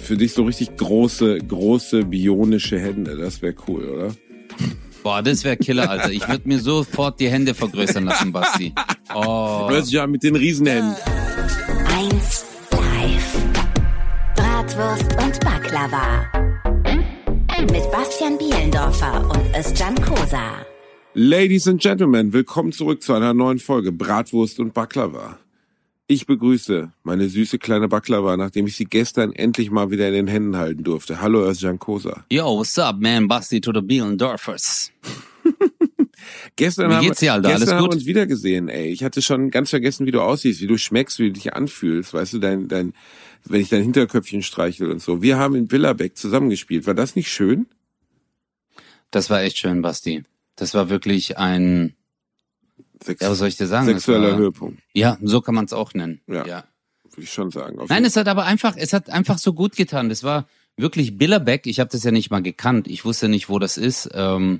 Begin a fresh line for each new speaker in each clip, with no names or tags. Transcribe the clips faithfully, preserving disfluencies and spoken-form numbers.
Für dich so richtig große, große bionische Hände, das wäre cool, oder?
Boah, das wäre Killer, Alter. Ich würde mir sofort die Hände vergrößern lassen, Basti. Oh.
Hörst du ja mit den Riesenhänden.
eins live. Bratwurst und Baklava. Mit Bastian Bielendorfer und Özcan Kosa.
Ladies and Gentlemen, willkommen zurück zu einer neuen Folge Bratwurst und Baklava. Ich begrüße meine süße kleine Baklava, nachdem ich sie gestern endlich mal wieder in den Händen halten durfte. Hallo Özcan Kosa.
Yo, what's up, man? Basti to the Bielendorfers.
Gestern
Wie
haben,
geht's dir, Alter?
gestern
Alles
haben wir
gut?
uns wieder gesehen, ey. Ich hatte schon ganz vergessen, wie du aussiehst, wie du schmeckst, wie du dich anfühlst. Weißt du, dein, dein, wenn ich dein Hinterköpfchen streichel und so. Wir haben in Billerbeck zusammengespielt. War das nicht schön?
Das war echt schön, Basti. Das war wirklich ein,
Sex-
ja, was soll ich dir sagen?
Sexueller
war,
Höhepunkt.
Ja, so kann man es auch nennen.
Ja.
ja.
Würde ich schon sagen. Auf
Nein,
jeden
es hat aber einfach, es hat einfach so gut getan. Das war wirklich Billerbeck. Ich habe das ja nicht mal gekannt. Ich wusste nicht, wo das ist. Ähm,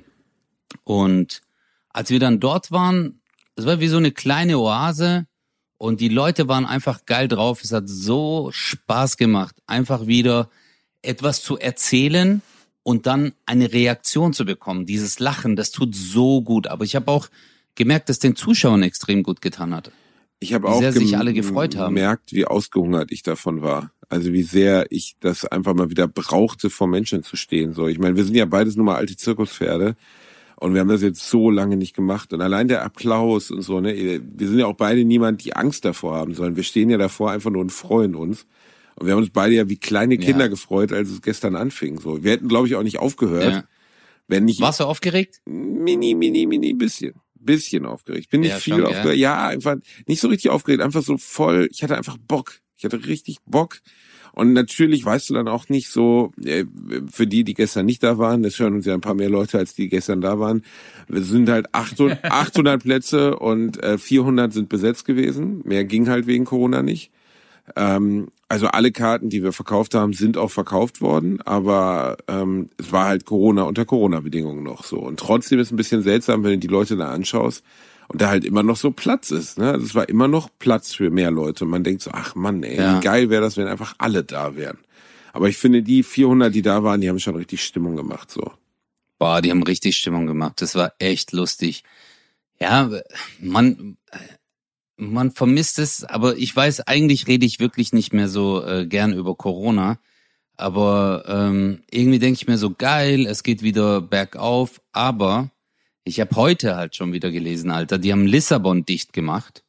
und als wir dann dort waren, es war wie so eine kleine Oase und die Leute waren einfach geil drauf. Es hat so Spaß gemacht, einfach wieder etwas zu erzählen und dann eine Reaktion zu bekommen. Dieses Lachen, das tut so gut. Aber ich habe auch gemerkt, dass den Zuschauern extrem gut getan hat.
Ich habe
Wie
auch
sehr sich
gem-
alle gefreut haben.
gemerkt, wie ausgehungert ich davon war. Also wie sehr ich das einfach mal wieder brauchte, vor Menschen zu stehen. So, ich meine, wir sind ja beides nur mal alte Zirkuspferde und wir haben das jetzt so lange nicht gemacht. Und allein der Applaus und so, ne, wir sind ja auch beide niemand, die Angst davor haben, sondern wir stehen ja davor einfach nur und freuen uns. Und wir haben uns beide ja wie kleine Kinder
Ja.
gefreut, als es gestern anfing. So, wir hätten, glaube ich, auch nicht aufgehört,
Ja.
wenn nicht
Warst du aufgeregt?
mini, mini, mini bisschen. Bisschen aufgeregt. Bin nicht
Ja,
viel
schon,
aufgeregt.
gell?
Ja, einfach nicht so richtig aufgeregt, einfach so voll. Ich hatte einfach Bock. Ich hatte richtig Bock. Und natürlich weißt du dann auch nicht so, äh, für die, die gestern nicht da waren, das hören uns ja ein paar mehr Leute, als die gestern da waren. Wir sind halt achthundert, achthundert Plätze und äh, vierhundert sind besetzt gewesen. Mehr ging halt wegen Corona nicht. Ähm, also alle Karten, die wir verkauft haben, sind auch verkauft worden, aber ähm, es war halt Corona unter Corona-Bedingungen noch so. Und trotzdem ist es ein bisschen seltsam, wenn du die Leute da anschaust und da halt immer noch so Platz ist. Ne? Also es war immer noch Platz für mehr Leute. Und man denkt so, ach Mann, ey,
Ja.
wie geil wäre das, wenn einfach alle da wären. Aber ich finde, die vierhundert, die da waren, die haben schon richtig Stimmung gemacht. So.
Boah, die haben richtig Stimmung gemacht. Das war echt lustig. Ja, man, man vermisst es, aber ich weiß, eigentlich rede ich wirklich nicht mehr so äh, gern über Corona. Aber ähm, irgendwie denke ich mir so, geil, es geht wieder bergauf. Aber ich habe heute halt schon wieder gelesen, Alter, die haben Lissabon dicht gemacht.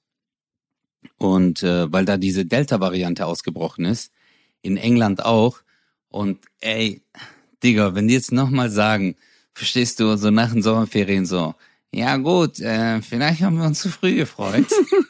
Und äh, weil da diese Delta-Variante ausgebrochen ist, in England auch. Und ey, Digga, wenn die jetzt nochmal sagen, verstehst du, so nach den Sommerferien so, ja gut, äh, vielleicht haben wir uns zu früh gefreut.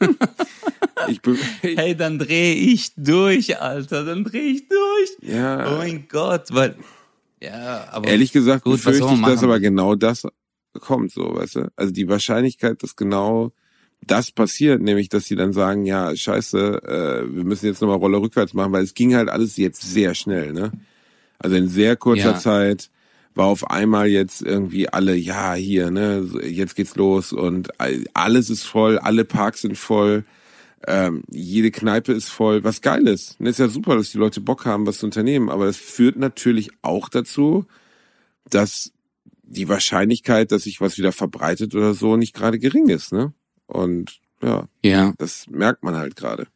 Ich be-
Hey, dann drehe ich durch, Alter, dann drehe ich durch.
ja,
Oh mein Gott, weil, ja, aber
ehrlich gesagt
gut, was
befürchte
soll man
ich, dass
machen?
aber genau das kommt, so, weißt du? Also die Wahrscheinlichkeit, dass genau das passiert, nämlich, dass sie dann sagen, ja, scheiße, äh, wir müssen jetzt nochmal Rolle rückwärts machen, weil es ging halt alles jetzt sehr schnell, ne? Also in sehr kurzer
Ja.
Zeit war auf einmal jetzt irgendwie alle, ja, hier, ne, jetzt geht's los und alles ist voll, alle Parks sind voll, ähm, jede Kneipe ist voll, was geil ist. Und es ist ja super, dass die Leute Bock haben, was zu unternehmen, aber das führt natürlich auch dazu, dass die Wahrscheinlichkeit, dass sich was wieder verbreitet oder so, nicht gerade gering ist, ne? Und ja,
ja.
das merkt man halt gerade.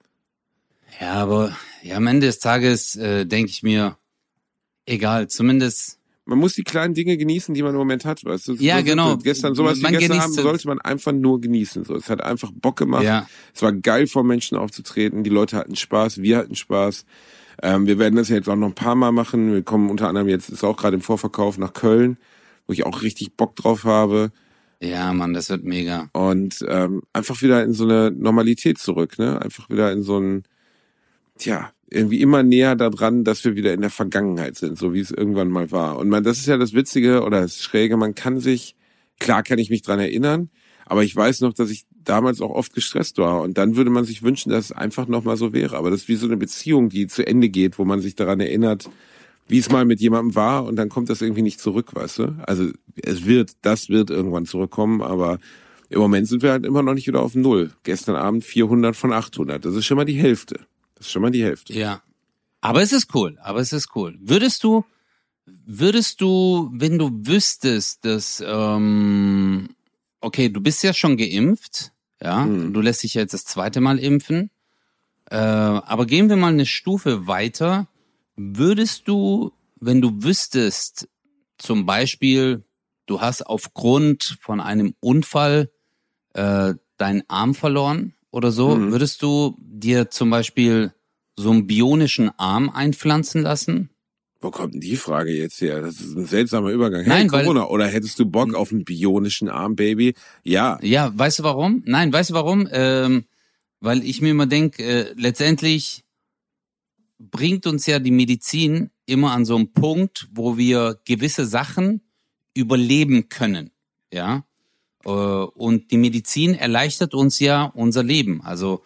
Ja, aber ja, am Ende des Tages äh, denke ich mir, egal, zumindest,
Man muss die kleinen Dinge genießen, die man im Moment hat, weißt du?
Ja,
So,
genau.
Gestern, sowas wie
Man
gestern
genießt
Abend
es.
sollte man einfach nur genießen. So, es hat einfach Bock gemacht.
ja,
Es war geil, vor Menschen aufzutreten. Die Leute hatten Spaß, wir hatten Spaß. Ähm, wir werden das ja jetzt auch noch ein paar Mal machen. Wir kommen unter anderem jetzt, ist auch gerade im Vorverkauf nach Köln, wo ich auch richtig Bock drauf habe.
ja, Mann, das wird mega.
Und ähm, einfach wieder in so eine Normalität zurück, ne? Einfach wieder in so ein, tja, irgendwie immer näher daran, dass wir wieder in der Vergangenheit sind, so wie es irgendwann mal war. Und man, das ist ja das Witzige oder das Schräge, man kann sich, klar kann ich mich dran erinnern, aber ich weiß noch, dass ich damals auch oft gestresst war. Und dann würde man sich wünschen, dass es einfach nochmal so wäre. Aber das ist wie so eine Beziehung, die zu Ende geht, wo man sich daran erinnert, wie es mal mit jemandem war und dann kommt das irgendwie nicht zurück, weißt du? Also es wird, das wird irgendwann zurückkommen, aber im Moment sind wir halt immer noch nicht wieder auf Null. Gestern Abend vierhundert von achthundert, das ist schon mal die Hälfte. Das ist schon mal die Hälfte.
Ja. Aber es ist cool, aber es ist cool. Würdest du, würdest du, wenn du wüsstest, dass, ähm, okay, du bist ja schon geimpft, ja, hm. du lässt dich ja jetzt das zweite Mal impfen, äh, aber gehen wir mal eine Stufe weiter. Würdest du, wenn du wüsstest, zum Beispiel, du hast aufgrund von einem Unfall äh, deinen Arm verloren oder so, mhm. würdest du dir zum Beispiel so einen bionischen Arm einpflanzen lassen?
Wo kommt denn die Frage jetzt her? Das ist ein seltsamer Übergang.
Nein,
hey, Corona,
weil,
oder hättest du Bock auf einen bionischen Arm, Baby? Ja.
Ja, weißt du warum? Nein, weißt du warum? Ähm, weil ich mir immer denke, äh, letztendlich bringt uns ja die Medizin immer an so einen Punkt, wo wir gewisse Sachen überleben können, ja. Und die Medizin erleichtert uns ja unser Leben. Also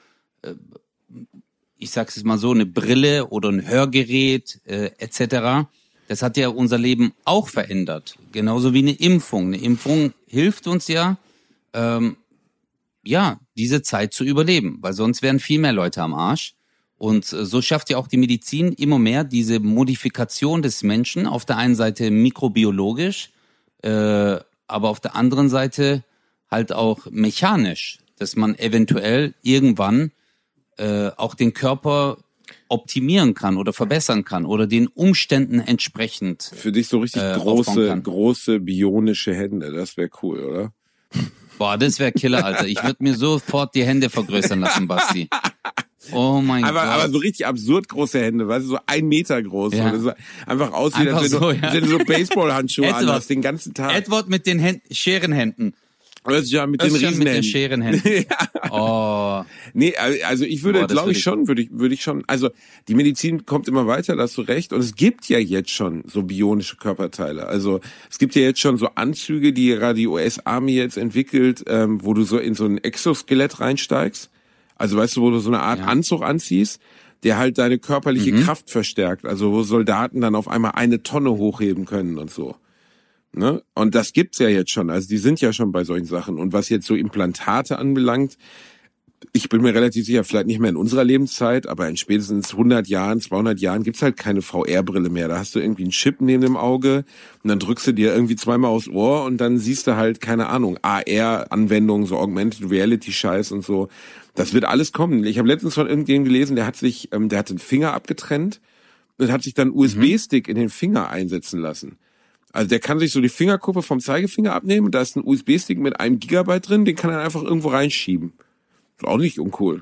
ich sag's jetzt mal so, eine Brille oder ein Hörgerät äh, et cetera. Das hat ja unser Leben auch verändert. Genauso wie eine Impfung. Eine Impfung hilft uns ja, ähm, ja, diese Zeit zu überleben, weil sonst wären viel mehr Leute am Arsch. Und äh, so schafft ja auch die Medizin immer mehr diese Modifikation des Menschen. Auf der einen Seite mikrobiologisch, äh, aber auf der anderen Seite halt auch mechanisch, dass man eventuell irgendwann äh, auch den Körper optimieren kann oder verbessern kann oder den Umständen entsprechend.
Für dich so richtig äh, große, große bionische Hände, das wäre cool, oder?
Boah, das wäre Killer, Alter. Ich würde mir sofort die Hände vergrößern lassen, Basti. Oh mein
aber,
Gott.
Aber so richtig absurd große Hände, weißt du, so ein Meter groß.
Ja.
So. Das einfach aussieht, als wenn
so,
du,
ja.
wenn du so Baseballhandschuhe anhast den ganzen Tag.
Edward mit den Händen, Scherenhänden.
Ja, mit den Riesenhänden.
mit den Scherenhänden.
Ja.
Oh.
Nee, also ich würde, glaube ich schon, würde ich, würde ich schon, also die Medizin kommt immer weiter, da hast du recht. Und es gibt ja jetzt schon so bionische Körperteile. Also es gibt ja jetzt schon so Anzüge, die gerade die U S Army jetzt entwickelt, ähm, wo du so in so ein Exoskelett reinsteigst. Also weißt du, wo du so eine Art ja. Anzug anziehst, der halt deine körperliche mhm. Kraft verstärkt. Also wo Soldaten dann auf einmal eine Tonne hochheben können und so. Ne? Und das gibt's ja jetzt schon. Also die sind ja schon bei solchen Sachen. Und was jetzt so Implantate anbelangt, ich bin mir relativ sicher, vielleicht nicht mehr in unserer Lebenszeit, aber in spätestens hundert Jahren, zweihundert Jahren gibt's halt keine V R-Brille mehr. Da hast du irgendwie einen Chip neben dem Auge und dann drückst du dir irgendwie zweimal aufs Ohr und dann siehst du halt, keine Ahnung, A R-Anwendungen, so Augmented Reality-Scheiß und so. Das wird alles kommen. Ich habe letztens von irgendjemandem gelesen, der hat sich, ähm, der hat den Finger abgetrennt und hat sich dann U S B-Stick in den Finger einsetzen lassen. Also der kann sich so die Fingerkuppe vom Zeigefinger abnehmen und da ist ein U S B-Stick mit einem Gigabyte drin, den kann er einfach irgendwo reinschieben. Ist auch nicht uncool.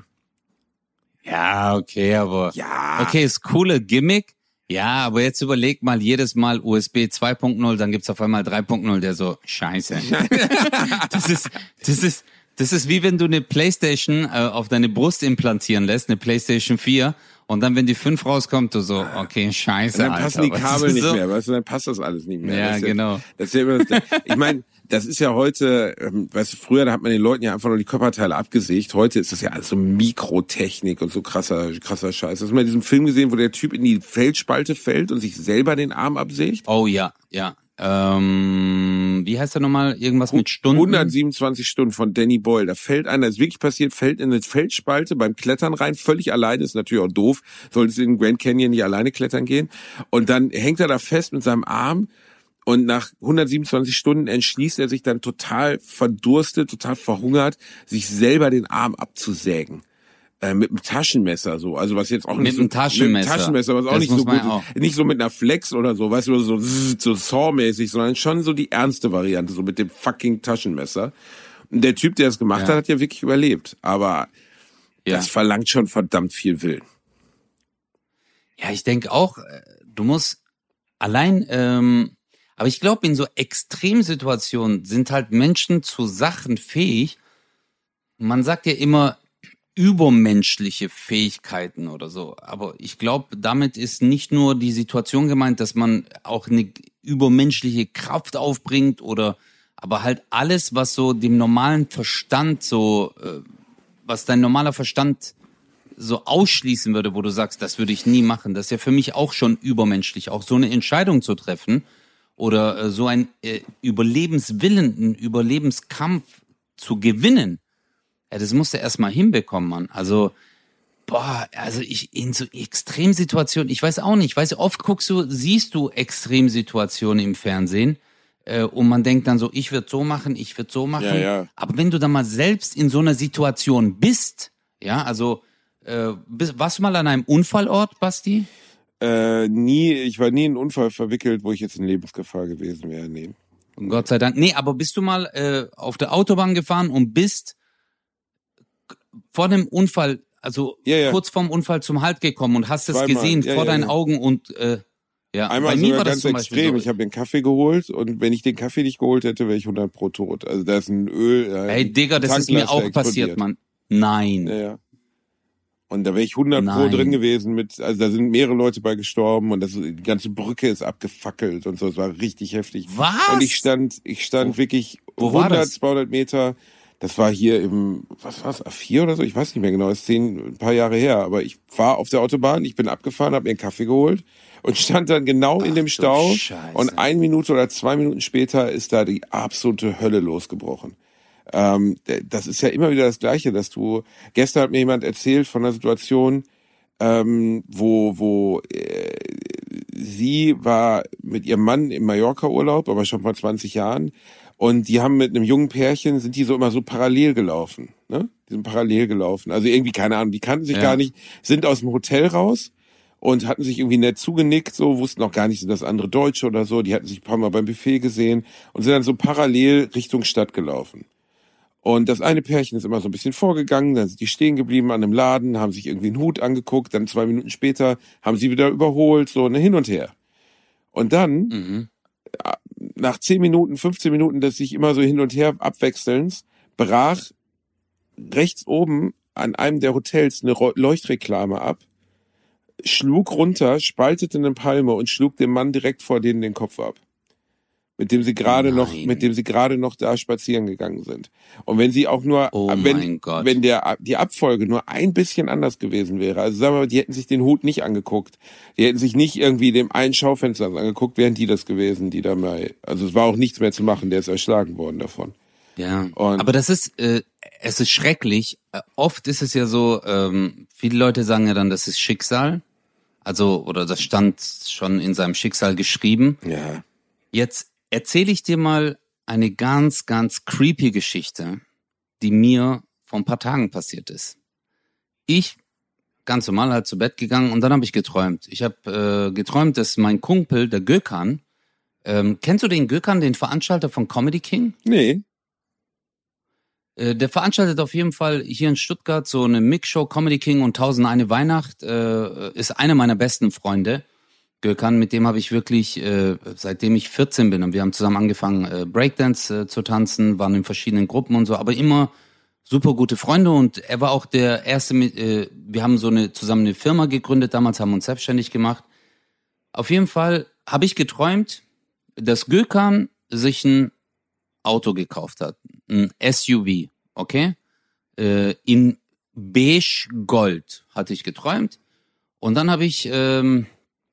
Ja, okay, aber...
Ja.
Okay, ist coole Gimmick. Ja, aber jetzt überleg mal, jedes Mal U S B zwei Punkt null, dann gibt's auf einmal drei Punkt null, der so, scheiße. das ist, das ist, das ist wie wenn du eine Playstation äh, auf deine Brust implantieren lässt, eine Playstation vier, und dann, wenn die fünf rauskommt, du so, okay, scheiße,
Alter. Dann passen die Kabel nicht
so?
mehr, weißt du, dann passt das alles nicht mehr.
Ja,
das ist
genau.
Ja, das ist ja immer das, ich meine, das ist ja heute, ähm, weißt du, früher, da hat man den Leuten ja einfach nur die Körperteile abgesägt. Heute ist das ja alles so Mikrotechnik und so krasser, krasser Scheiß. Hast du mal diesen Film gesehen, wo der Typ in die Felsspalte fällt und sich selber den Arm absägt?
Oh ja, ja. Ähm, wie heißt der nochmal? Irgendwas mit Stunden?
hundertsiebenundzwanzig Stunden von Danny Boyle. Da fällt einer, das ist wirklich passiert, fällt in eine Felsspalte beim Klettern rein, völlig alleine, ist natürlich auch doof, solltest in den Grand Canyon nicht alleine klettern gehen. Und dann hängt er da fest mit seinem Arm und nach hundertsiebenundzwanzig Stunden entschließt er sich dann total verdurstet, total verhungert, sich selber den Arm abzusägen. Äh, mit einem Taschenmesser so, also was jetzt auch nicht
mit einem
so
Taschenmesser.
mit einem Taschenmesser, was auch
das
nicht so gut
auch.
ist, nicht so mit einer Flex oder so, weißt du, so so Saw-mäßig, sondern schon so die ernste Variante, so mit dem fucking Taschenmesser. Und der Typ, der das gemacht ja. hat, hat ja wirklich überlebt, aber ja. das verlangt schon verdammt viel Willen.
Ja, ich denke auch, du musst allein, ähm, aber ich glaube, in so Extremsituationen sind halt Menschen zu Sachen fähig. Man sagt ja immer, übermenschliche Fähigkeiten oder so. Aber ich glaube, damit ist nicht nur die Situation gemeint, dass man auch eine übermenschliche Kraft aufbringt oder, aber halt alles, was so dem normalen Verstand so, äh, was dein normaler Verstand so ausschließen würde, wo du sagst, das würde ich nie machen. Das ist ja für mich auch schon übermenschlich, auch so eine Entscheidung zu treffen oder äh, so ein äh, Überlebenswillen, einen Überlebenskampf zu gewinnen. Ja, das musst du erstmal hinbekommen, Mann. Also Boah, also ich in so Extremsituationen, ich weiß auch nicht, weißt du, oft guckst du, siehst du Extremsituationen im Fernsehen äh, und man denkt dann so, ich würde so machen, ich würde so machen.
Ja, ja.
Aber wenn du dann mal selbst in so einer Situation bist, ja, also äh, bist, warst du mal an einem Unfallort, Basti?
Äh, nie, ich war nie in einen Unfall verwickelt, wo ich jetzt in Lebensgefahr gewesen wäre, nee.
Gott sei Dank. Nee, aber bist du mal äh, auf der Autobahn gefahren und bist vor dem Unfall, also
ja, ja.
kurz vorm Unfall zum Halt gekommen und hast es
Zweimal.
gesehen
ja,
vor
ja,
deinen
ja.
Augen und äh, ja.
Einmal
Bei mir
sogar
war das
ganz
zum Beispiel
extrem.
so.
Ich habe mir einen Kaffee geholt und wenn ich den Kaffee nicht geholt hätte, wäre ich hundert pro tot. Also da ist ein Öl. Äh,
Ey, Digga, das ist mir auch passiert, Mann. Nein.
Ja, ja. Und da wäre ich hundert
Nein.
pro drin gewesen mit, also da sind mehrere Leute bei gestorben und das, die ganze Brücke ist abgefackelt und so. Es war richtig heftig.
Was?
Und ich stand, ich stand
Wo,
wirklich
wo war
hundert,
das?
zweihundert Meter. Das war hier im, was war's, A vier oder so? Ich weiß nicht mehr genau. Das ist zehn, ein paar Jahre her. Aber ich war auf der Autobahn, ich bin abgefahren, habe mir einen Kaffee geholt und stand dann genau
Ach,
in dem Stau.
Scheiße.
Und eine Minute oder zwei Minuten später ist da die absolute Hölle losgebrochen. Ähm, das ist ja immer wieder das Gleiche, dass du, gestern hat mir jemand erzählt von einer Situation, ähm, wo, wo äh, sie war mit ihrem Mann im Mallorca-Urlaub, aber schon vor zwanzig Jahren. Und die haben mit einem jungen Pärchen, sind die so immer so parallel gelaufen, ne? Die sind parallel gelaufen. Also irgendwie, keine Ahnung, die kannten sich
Ja.
gar nicht, sind aus dem Hotel raus und hatten sich irgendwie nett zugenickt, so, wussten auch gar nicht, sind das andere Deutsche oder so. Die hatten sich ein paar Mal beim Buffet gesehen und sind dann so parallel Richtung Stadt gelaufen. Und das eine Pärchen ist immer so ein bisschen vorgegangen, dann sind die stehen geblieben an einem Laden, haben sich irgendwie einen Hut angeguckt, dann zwei Minuten später haben sie wieder überholt, so ne, hin und her. Und dann,
Mhm.
nach zehn Minuten, fünfzehn Minuten, dass sich immer so hin und her abwechselnd, brach rechts oben an einem der Hotels eine Leuchtreklame ab, schlug runter, spaltete eine Palme und schlug dem Mann direkt vor denen den Kopf ab. Mit dem sie gerade noch,
Nein.
mit dem sie gerade noch da spazieren gegangen sind. Und wenn sie auch nur,
Oh
wenn,
mein Gott.
wenn der, die Abfolge nur ein bisschen anders gewesen wäre, also sagen wir mal, die hätten sich den Hut nicht angeguckt, die hätten sich nicht irgendwie dem einen Schaufenster angeguckt, wären die das gewesen, die da mal, also es war auch nichts mehr zu machen, der ist erschlagen worden davon.
Ja,
Und-
aber das ist, äh, es ist schrecklich. Äh, Oft ist es ja so, ähm, viele Leute sagen ja dann, das ist Schicksal. Also, oder das stand schon in seinem Schicksal geschrieben.
Ja.
Jetzt erzähle ich dir mal eine ganz, ganz creepy Geschichte, die mir vor ein paar Tagen passiert ist. Ich, ganz normal, halt zu Bett gegangen und dann habe ich geträumt. Ich habe äh, geträumt, dass mein Kumpel, der Gökhan, ähm, kennst du den Gökhan, den Veranstalter von Comedy King?
Nee.
Äh, Der veranstaltet auf jeden Fall hier in Stuttgart so eine Mixshow, Comedy King und Tausend eine Weihnacht, äh, ist einer meiner besten Freunde. Gökhan, mit dem habe ich wirklich, äh, seitdem ich vierzehn bin, und wir haben zusammen angefangen, äh, Breakdance äh, zu tanzen, waren in verschiedenen Gruppen und so, aber immer super gute Freunde und er war auch der erste, mit, äh, wir haben so eine zusammen eine Firma gegründet, damals haben wir uns selbstständig gemacht. Auf jeden Fall habe ich geträumt, dass Gökhan sich ein Auto gekauft hat, ein S U V, okay? Äh, in beige Gold hatte ich geträumt. Und dann habe ich ähm,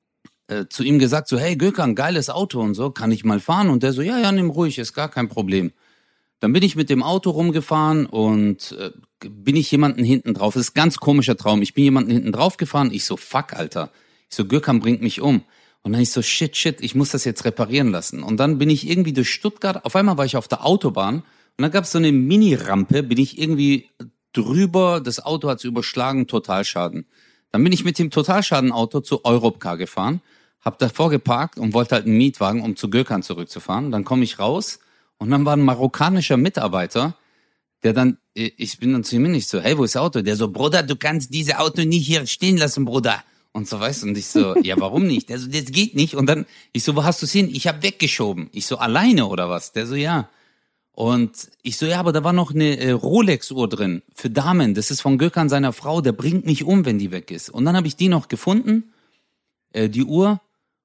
äh, zu ihm gesagt, so, hey Gökhan, geiles Auto und so, kann ich mal fahren? Und der so, ja, ja, nimm ruhig, ist gar kein Problem. Dann bin ich mit dem Auto rumgefahren und äh, bin ich jemanden hinten drauf. Das ist ein ganz komischer Traum. Ich bin jemanden hinten drauf gefahren. Ich so, fuck, Alter. Ich so, Gökhan bringt mich um. Und dann ich so, shit, shit, ich muss das jetzt reparieren lassen. Und dann bin ich irgendwie durch Stuttgart, auf einmal war ich auf der Autobahn und dann gab es so eine Mini-Rampe, bin ich irgendwie drüber, das Auto hat's überschlagen, Totalschaden. Dann bin ich mit dem Totalschadenauto zu Europcar gefahren, hab davor geparkt und wollte halt einen Mietwagen, um zu Gökhan zurückzufahren. Dann komme ich raus und dann war ein marokkanischer Mitarbeiter, der dann, ich bin dann zu ihm nicht so, hey, wo ist das Auto? Der so, Bruder, du kannst dieses Auto nicht hier stehen lassen, Bruder. Und so, weißt du, und ich so, ja, warum nicht? Der so, das geht nicht. Und dann, ich so, wo hast du es hin? Ich hab weggeschoben. Ich so, alleine oder was? Der so, ja. Und ich so, ja, aber da war noch eine äh, Rolex-Uhr drin für Damen. Das ist von Gökhan seiner Frau, der bringt mich um, wenn die weg ist. Und dann habe ich die noch gefunden, äh, die Uhr,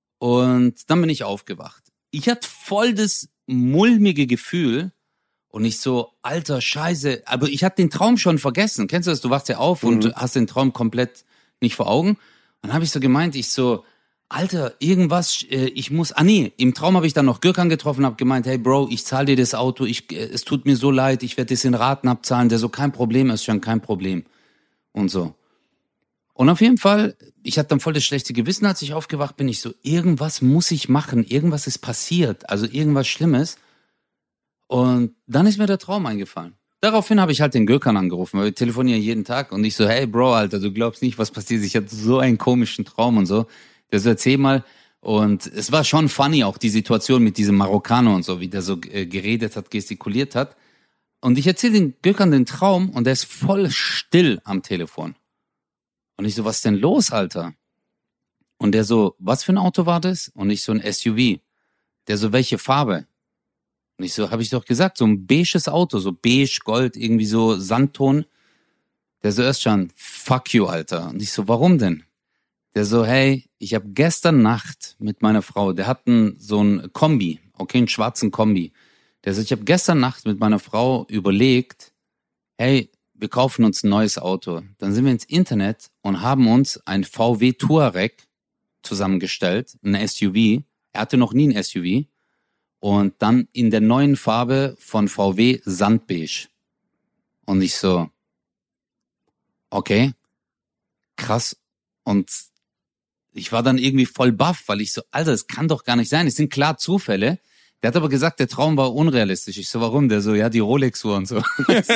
und dann bin ich aufgewacht. Ich hatte voll das mulmige Gefühl und ich so, alter Scheiße, aber ich hatte den Traum schon vergessen. Kennst du das? Du wachst ja auf
Mhm.
und hast den Traum komplett nicht vor Augen. Dann habe ich so gemeint, ich so, Alter, irgendwas, äh, ich muss, ah nee, im Traum habe ich dann noch Gökhan getroffen, habe gemeint, hey Bro, ich zahle dir das Auto, ich, äh, es tut mir so leid, ich werde das in Raten abzahlen. Der so, kein Problem, ist schon kein Problem. Und so. Und auf jeden Fall, ich hatte dann voll das schlechte Gewissen, als ich aufgewacht bin. Ich so, irgendwas muss ich machen, irgendwas ist passiert, also irgendwas Schlimmes. Und dann ist mir der Traum eingefallen. Daraufhin habe ich halt den Gökhan angerufen, weil wir telefonieren jeden Tag. Und ich so, hey Bro, Alter, du glaubst nicht, was passiert. Ich hatte so einen komischen Traum und so. Der so, erzähl mal. Und es war schon funny, auch die Situation mit diesem Marokkaner und so, wie der so äh, geredet hat, gestikuliert hat. Und ich erzähle den Gökhan den Traum und der ist voll still am Telefon. Und ich so, was ist denn los, Alter? Und der so, was für ein Auto war das? Und ich so, ein S U V. Der so, welche Farbe? Und ich so, habe ich doch gesagt, so ein beiges Auto, so beige, Gold, irgendwie so Sandton. Der so, erst schon, fuck you, Alter. Und ich so, warum denn? Der so, hey, ich habe gestern Nacht mit meiner Frau, der hat einen, so ein Kombi, okay, einen schwarzen Kombi. Der so, ich habe gestern Nacht mit meiner Frau überlegt, hey, wir kaufen uns ein neues Auto. Dann sind wir ins Internet und haben uns ein V W Touareg zusammengestellt, ein S U V. Er hatte noch nie ein S U V. Und dann in der neuen Farbe von V W Sandbeige. Und ich so, okay, krass. Und ich war dann irgendwie voll baff, weil ich so, Alter, das kann doch gar nicht sein. Es sind klar Zufälle. Der hat aber gesagt, der Traum war unrealistisch. Ich so, warum? Der so, ja, die Rolex-Uhr und so.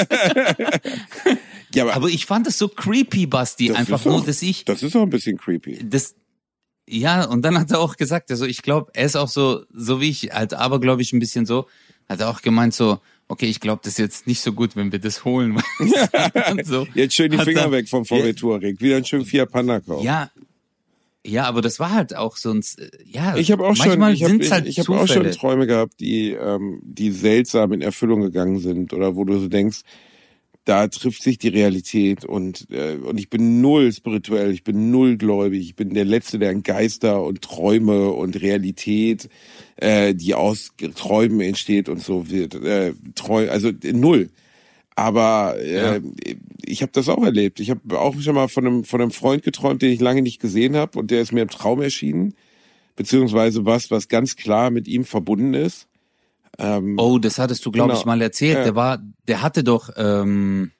Ja, aber, aber ich fand das so creepy, Basti. Einfach nur,
auch,
dass ich...
Das ist auch ein bisschen creepy.
Das, ja, und dann hat er auch gesagt, also ich glaube, er ist auch so, so wie ich, halt aber glaube ich ein bisschen so, hat er auch gemeint so, okay, ich glaube, das ist jetzt nicht so gut, wenn wir das holen. So.
Jetzt schön die Finger er, weg vom V W Touareg. Wieder ein schön Fiat Panda kaufen.
Ja, ja, aber das war halt auch sonst, ja.
Ich habe auch
manchmal
schon, ich habe
halt
ich, ich hab auch schon Träume gehabt, die, ähm, die seltsam in Erfüllung gegangen sind oder wo du so denkst, da trifft sich die Realität und äh, und ich bin null spirituell, ich bin null gläubig, ich bin der Letzte, der an Geister und Träume und Realität, äh, die aus Träumen entsteht und so wird, äh, treu, also äh, null. Aber äh, ja. ich habe das auch erlebt. Ich habe auch schon mal von einem von einem Freund geträumt, den ich lange nicht gesehen habe und der ist mir im Traum erschienen, beziehungsweise was was ganz klar mit ihm verbunden ist. Ähm,
oh, das hattest du, glaube genau. ich, mal erzählt. Ja. Der war, der hatte doch, ähm,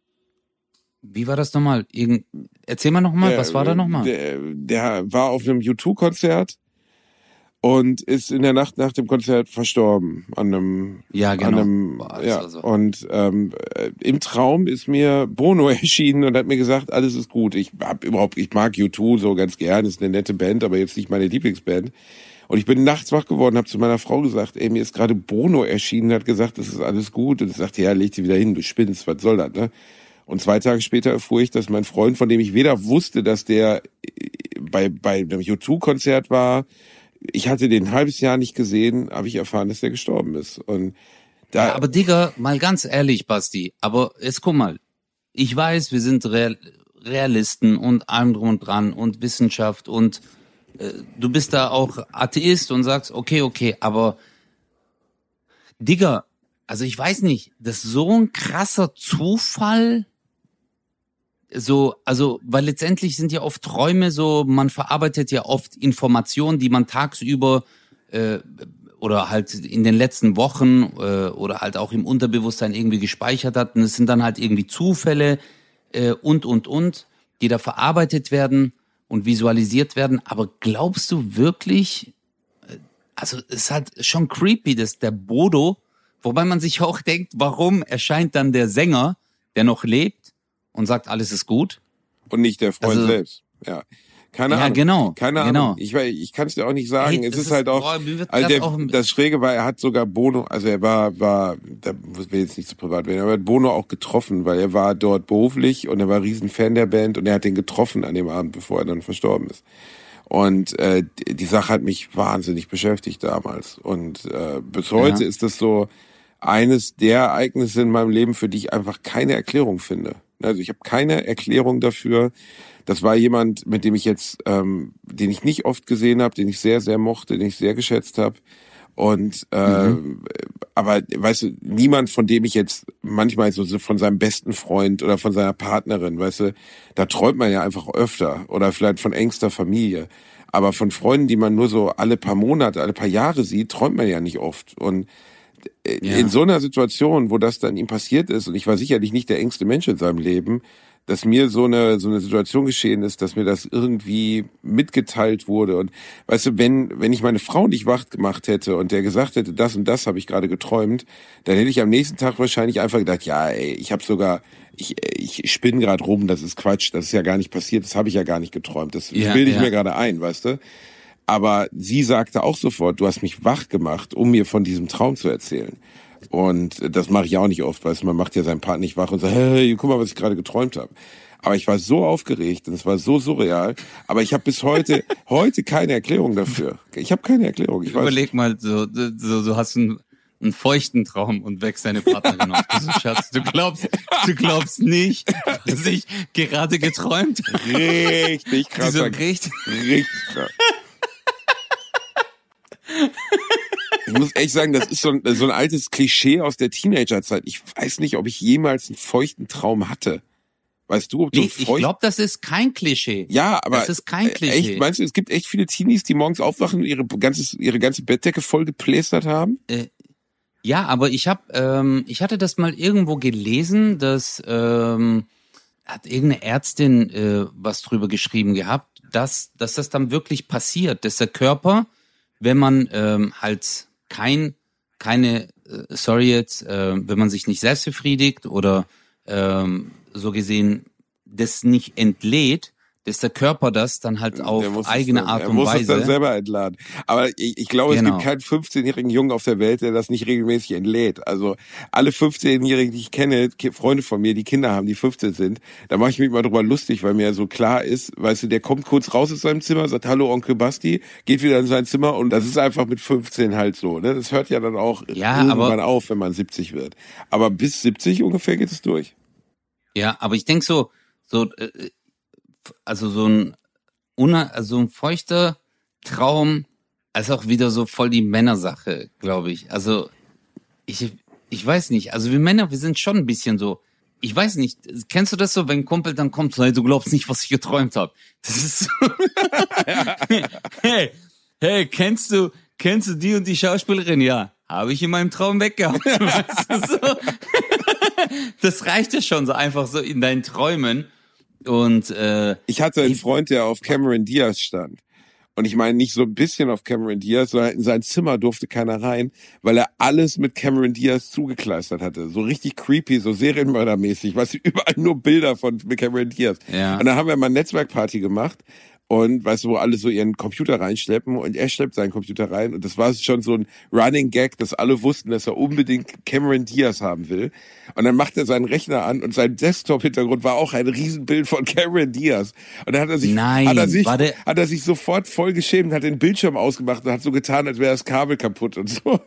wie war das nochmal? Irgend, erzähl mal nochmal, was war da nochmal?
Der, der war auf einem U zwei Konzert und ist in der Nacht nach dem Konzert verstorben an einem,
ja genau.
An einem, Boah, ja. So. Und ähm, im Traum ist mir Bono erschienen und hat mir gesagt, alles ist gut. Ich hab überhaupt, ich mag U zwei so ganz gern, ist eine nette Band, aber jetzt nicht meine Lieblingsband. Und ich bin nachts wach geworden, habe zu meiner Frau gesagt, ey, mir ist gerade Bono erschienen, hat gesagt, das ist alles gut. Und ich sagte, ja, leg sie wieder hin, du spinnst, was soll das, ne? Und zwei Tage später erfuhr ich, dass mein Freund, von dem ich weder wusste, dass der bei bei einem U zwei Konzert war, ich hatte den ein halbes Jahr nicht gesehen, habe ich erfahren, dass der gestorben ist. Und da
ja, aber Digga, mal ganz ehrlich, Basti, aber jetzt guck mal, ich weiß, wir sind Real, Realisten und allem drum und dran und Wissenschaft und du bist da auch Atheist und sagst, okay, okay, aber Digga, also ich weiß nicht, das ist so ein krasser Zufall, so, also, weil letztendlich sind ja oft Träume so, man verarbeitet ja oft Informationen, die man tagsüber äh, oder halt in den letzten Wochen äh, oder halt auch im Unterbewusstsein irgendwie gespeichert hat und es sind dann halt irgendwie Zufälle äh, und, und, und, die da verarbeitet werden und visualisiert werden, aber glaubst du wirklich, also es ist halt schon creepy, dass der Bodo, wobei man sich auch denkt, warum erscheint dann der Sänger, der noch lebt und sagt, alles ist gut?
Und nicht der Freund also, selbst, ja. Keine
ja,
Ahnung.
genau.
Keine
genau.
Ahnung. Ich, ich kann es dir auch nicht sagen. Hey, es ist, ist halt auch,
boah,
also der, auch das Schräge war, er hat sogar Bono, also er war, war, da will jetzt nicht zu privat werden, aber er hat Bono auch getroffen, weil er war dort beruflich und er war riesen Fan der Band und er hat den getroffen an dem Abend, bevor er dann verstorben ist. Und äh, die Sache hat mich wahnsinnig beschäftigt damals. Und äh, bis heute ja. ist das so eines der Ereignisse in meinem Leben, für die ich einfach keine Erklärung finde. Also ich habe keine Erklärung dafür. Das war jemand, mit dem ich jetzt, ähm, den ich nicht oft gesehen habe, den ich sehr, sehr mochte, den ich sehr geschätzt habe. Und äh, mhm. aber weißt du, niemand, von dem ich jetzt manchmal so von seinem besten Freund oder von seiner Partnerin, weißt du, da träumt man ja einfach öfter oder vielleicht von engster Familie. Aber von Freunden, die man nur so alle paar Monate, alle paar Jahre sieht, träumt man ja nicht oft. Und ja. in so einer Situation, wo das dann ihm passiert ist, und ich war sicherlich nicht der engste Mensch in seinem Leben, dass mir so eine so eine Situation geschehen ist, dass mir das irgendwie mitgeteilt wurde. Und weißt du, wenn wenn ich meine Frau nicht wach gemacht hätte und der gesagt hätte, das und das habe ich gerade geträumt, dann hätte ich am nächsten Tag wahrscheinlich einfach gedacht, ja, ey, ich habe sogar, ich ich spinne gerade rum, das ist Quatsch, das ist ja gar nicht passiert, das habe ich ja gar nicht geträumt, das
Ja,
bilde ich
ja.
mir gerade ein, weißt du. Aber sie sagte auch sofort, du hast mich wach gemacht, um mir von diesem Traum zu erzählen. Und das mache ich auch nicht oft, weißt du, man macht ja seinen Partner nicht wach und sagt, hey, guck mal, was ich gerade geträumt habe. Aber ich war so aufgeregt und es war so surreal. Aber ich habe bis heute heute keine Erklärung dafür. Ich habe keine Erklärung. Ich weiß.
Überleg mal, so, so, du hast einen, einen feuchten Traum und wächst deine Partnerin auf. Du so, Schatz, du glaubst, du glaubst nicht, dass ich gerade geträumt habe.
Richtig krass.
Die so, richtig,
richtig krass. Ich muss echt sagen, das ist so ein, so ein altes Klischee aus der Teenagerzeit. Ich weiß nicht, ob ich jemals einen feuchten Traum hatte. Weißt du, ob du
Nee, ich glaube, das ist kein Klischee.
Ja, aber
das ist kein Klischee.
Echt, meinst du, es gibt echt viele Teenies, die morgens aufwachen und ihre ganze, ihre ganze Bettdecke voll geplästert haben?
Äh, ja, aber ich habe, ähm, ich hatte das mal irgendwo gelesen, dass ähm, hat irgendeine Ärztin äh, was drüber geschrieben gehabt, dass, dass das dann wirklich passiert, dass der Körper, wenn man ähm, halt kein, keine, äh, sorry jetzt, äh, wenn man sich nicht selbst befriedigt oder ähm, so gesehen das nicht entlädt, dass der Körper das dann halt auf eigene
dann,
Art und
Weise. Er muss
Weise.
es dann selber entladen. Aber ich, ich glaube,
Genau.
Es gibt keinen fünfzehnjährigen Jungen auf der Welt, der das nicht regelmäßig entlädt. Also alle fünfzehnjährigen, die ich kenne, Freunde von mir, die Kinder haben, die fünfzehn sind, da mache ich mich mal drüber lustig, weil mir so klar ist, weißt du, der kommt kurz raus aus seinem Zimmer, sagt Hallo Onkel Basti, geht wieder in sein Zimmer und das ist einfach mit fünfzehn halt so. Ne? Das hört ja dann auch
Ja,
irgendwann
aber,
auf, wenn man siebzig wird. Aber bis siebzig ungefähr geht es durch.
Ja, aber ich denk so, so, äh, also so ein Una, also ein feuchter Traum ist auch wieder so voll die Männersache, glaube ich. Also ich, ich weiß nicht. Also wir Männer, wir sind schon ein bisschen so. Ich weiß nicht. Kennst du das so, wenn ein Kumpel dann kommt, so, hey, du glaubst nicht, was ich geträumt habe. Das ist so. hey, hey, kennst du, kennst du die und die Schauspielerin? Ja, habe ich in meinem Traum weggehauen. Weißt du, so? Das reicht ja schon so einfach so in deinen Träumen. Und äh,
ich hatte einen Freund, der auf Cameron Diaz stand. Und ich meine nicht so ein bisschen auf Cameron Diaz, sondern in sein Zimmer durfte keiner rein, weil er alles mit Cameron Diaz zugekleistert hatte. So richtig creepy, so serienmördermäßig. Weißt du, überall nur Bilder von Cameron Diaz.
Ja.
Und dann haben wir mal eine Netzwerkparty gemacht. Und weißt du, wo alle so ihren Computer reinschleppen und er schleppt seinen Computer rein. Und das war schon so ein Running Gag, dass alle wussten, dass er unbedingt Cameron Diaz haben will. Und dann macht er seinen Rechner an und sein Desktop-Hintergrund war auch ein Riesenbild von Cameron Diaz. Und dann hat er sich,
Nein,
hat er sich,
war der-
hat er sich sofort voll geschämt, hat den Bildschirm ausgemacht und hat so getan, als wäre das Kabel kaputt und so.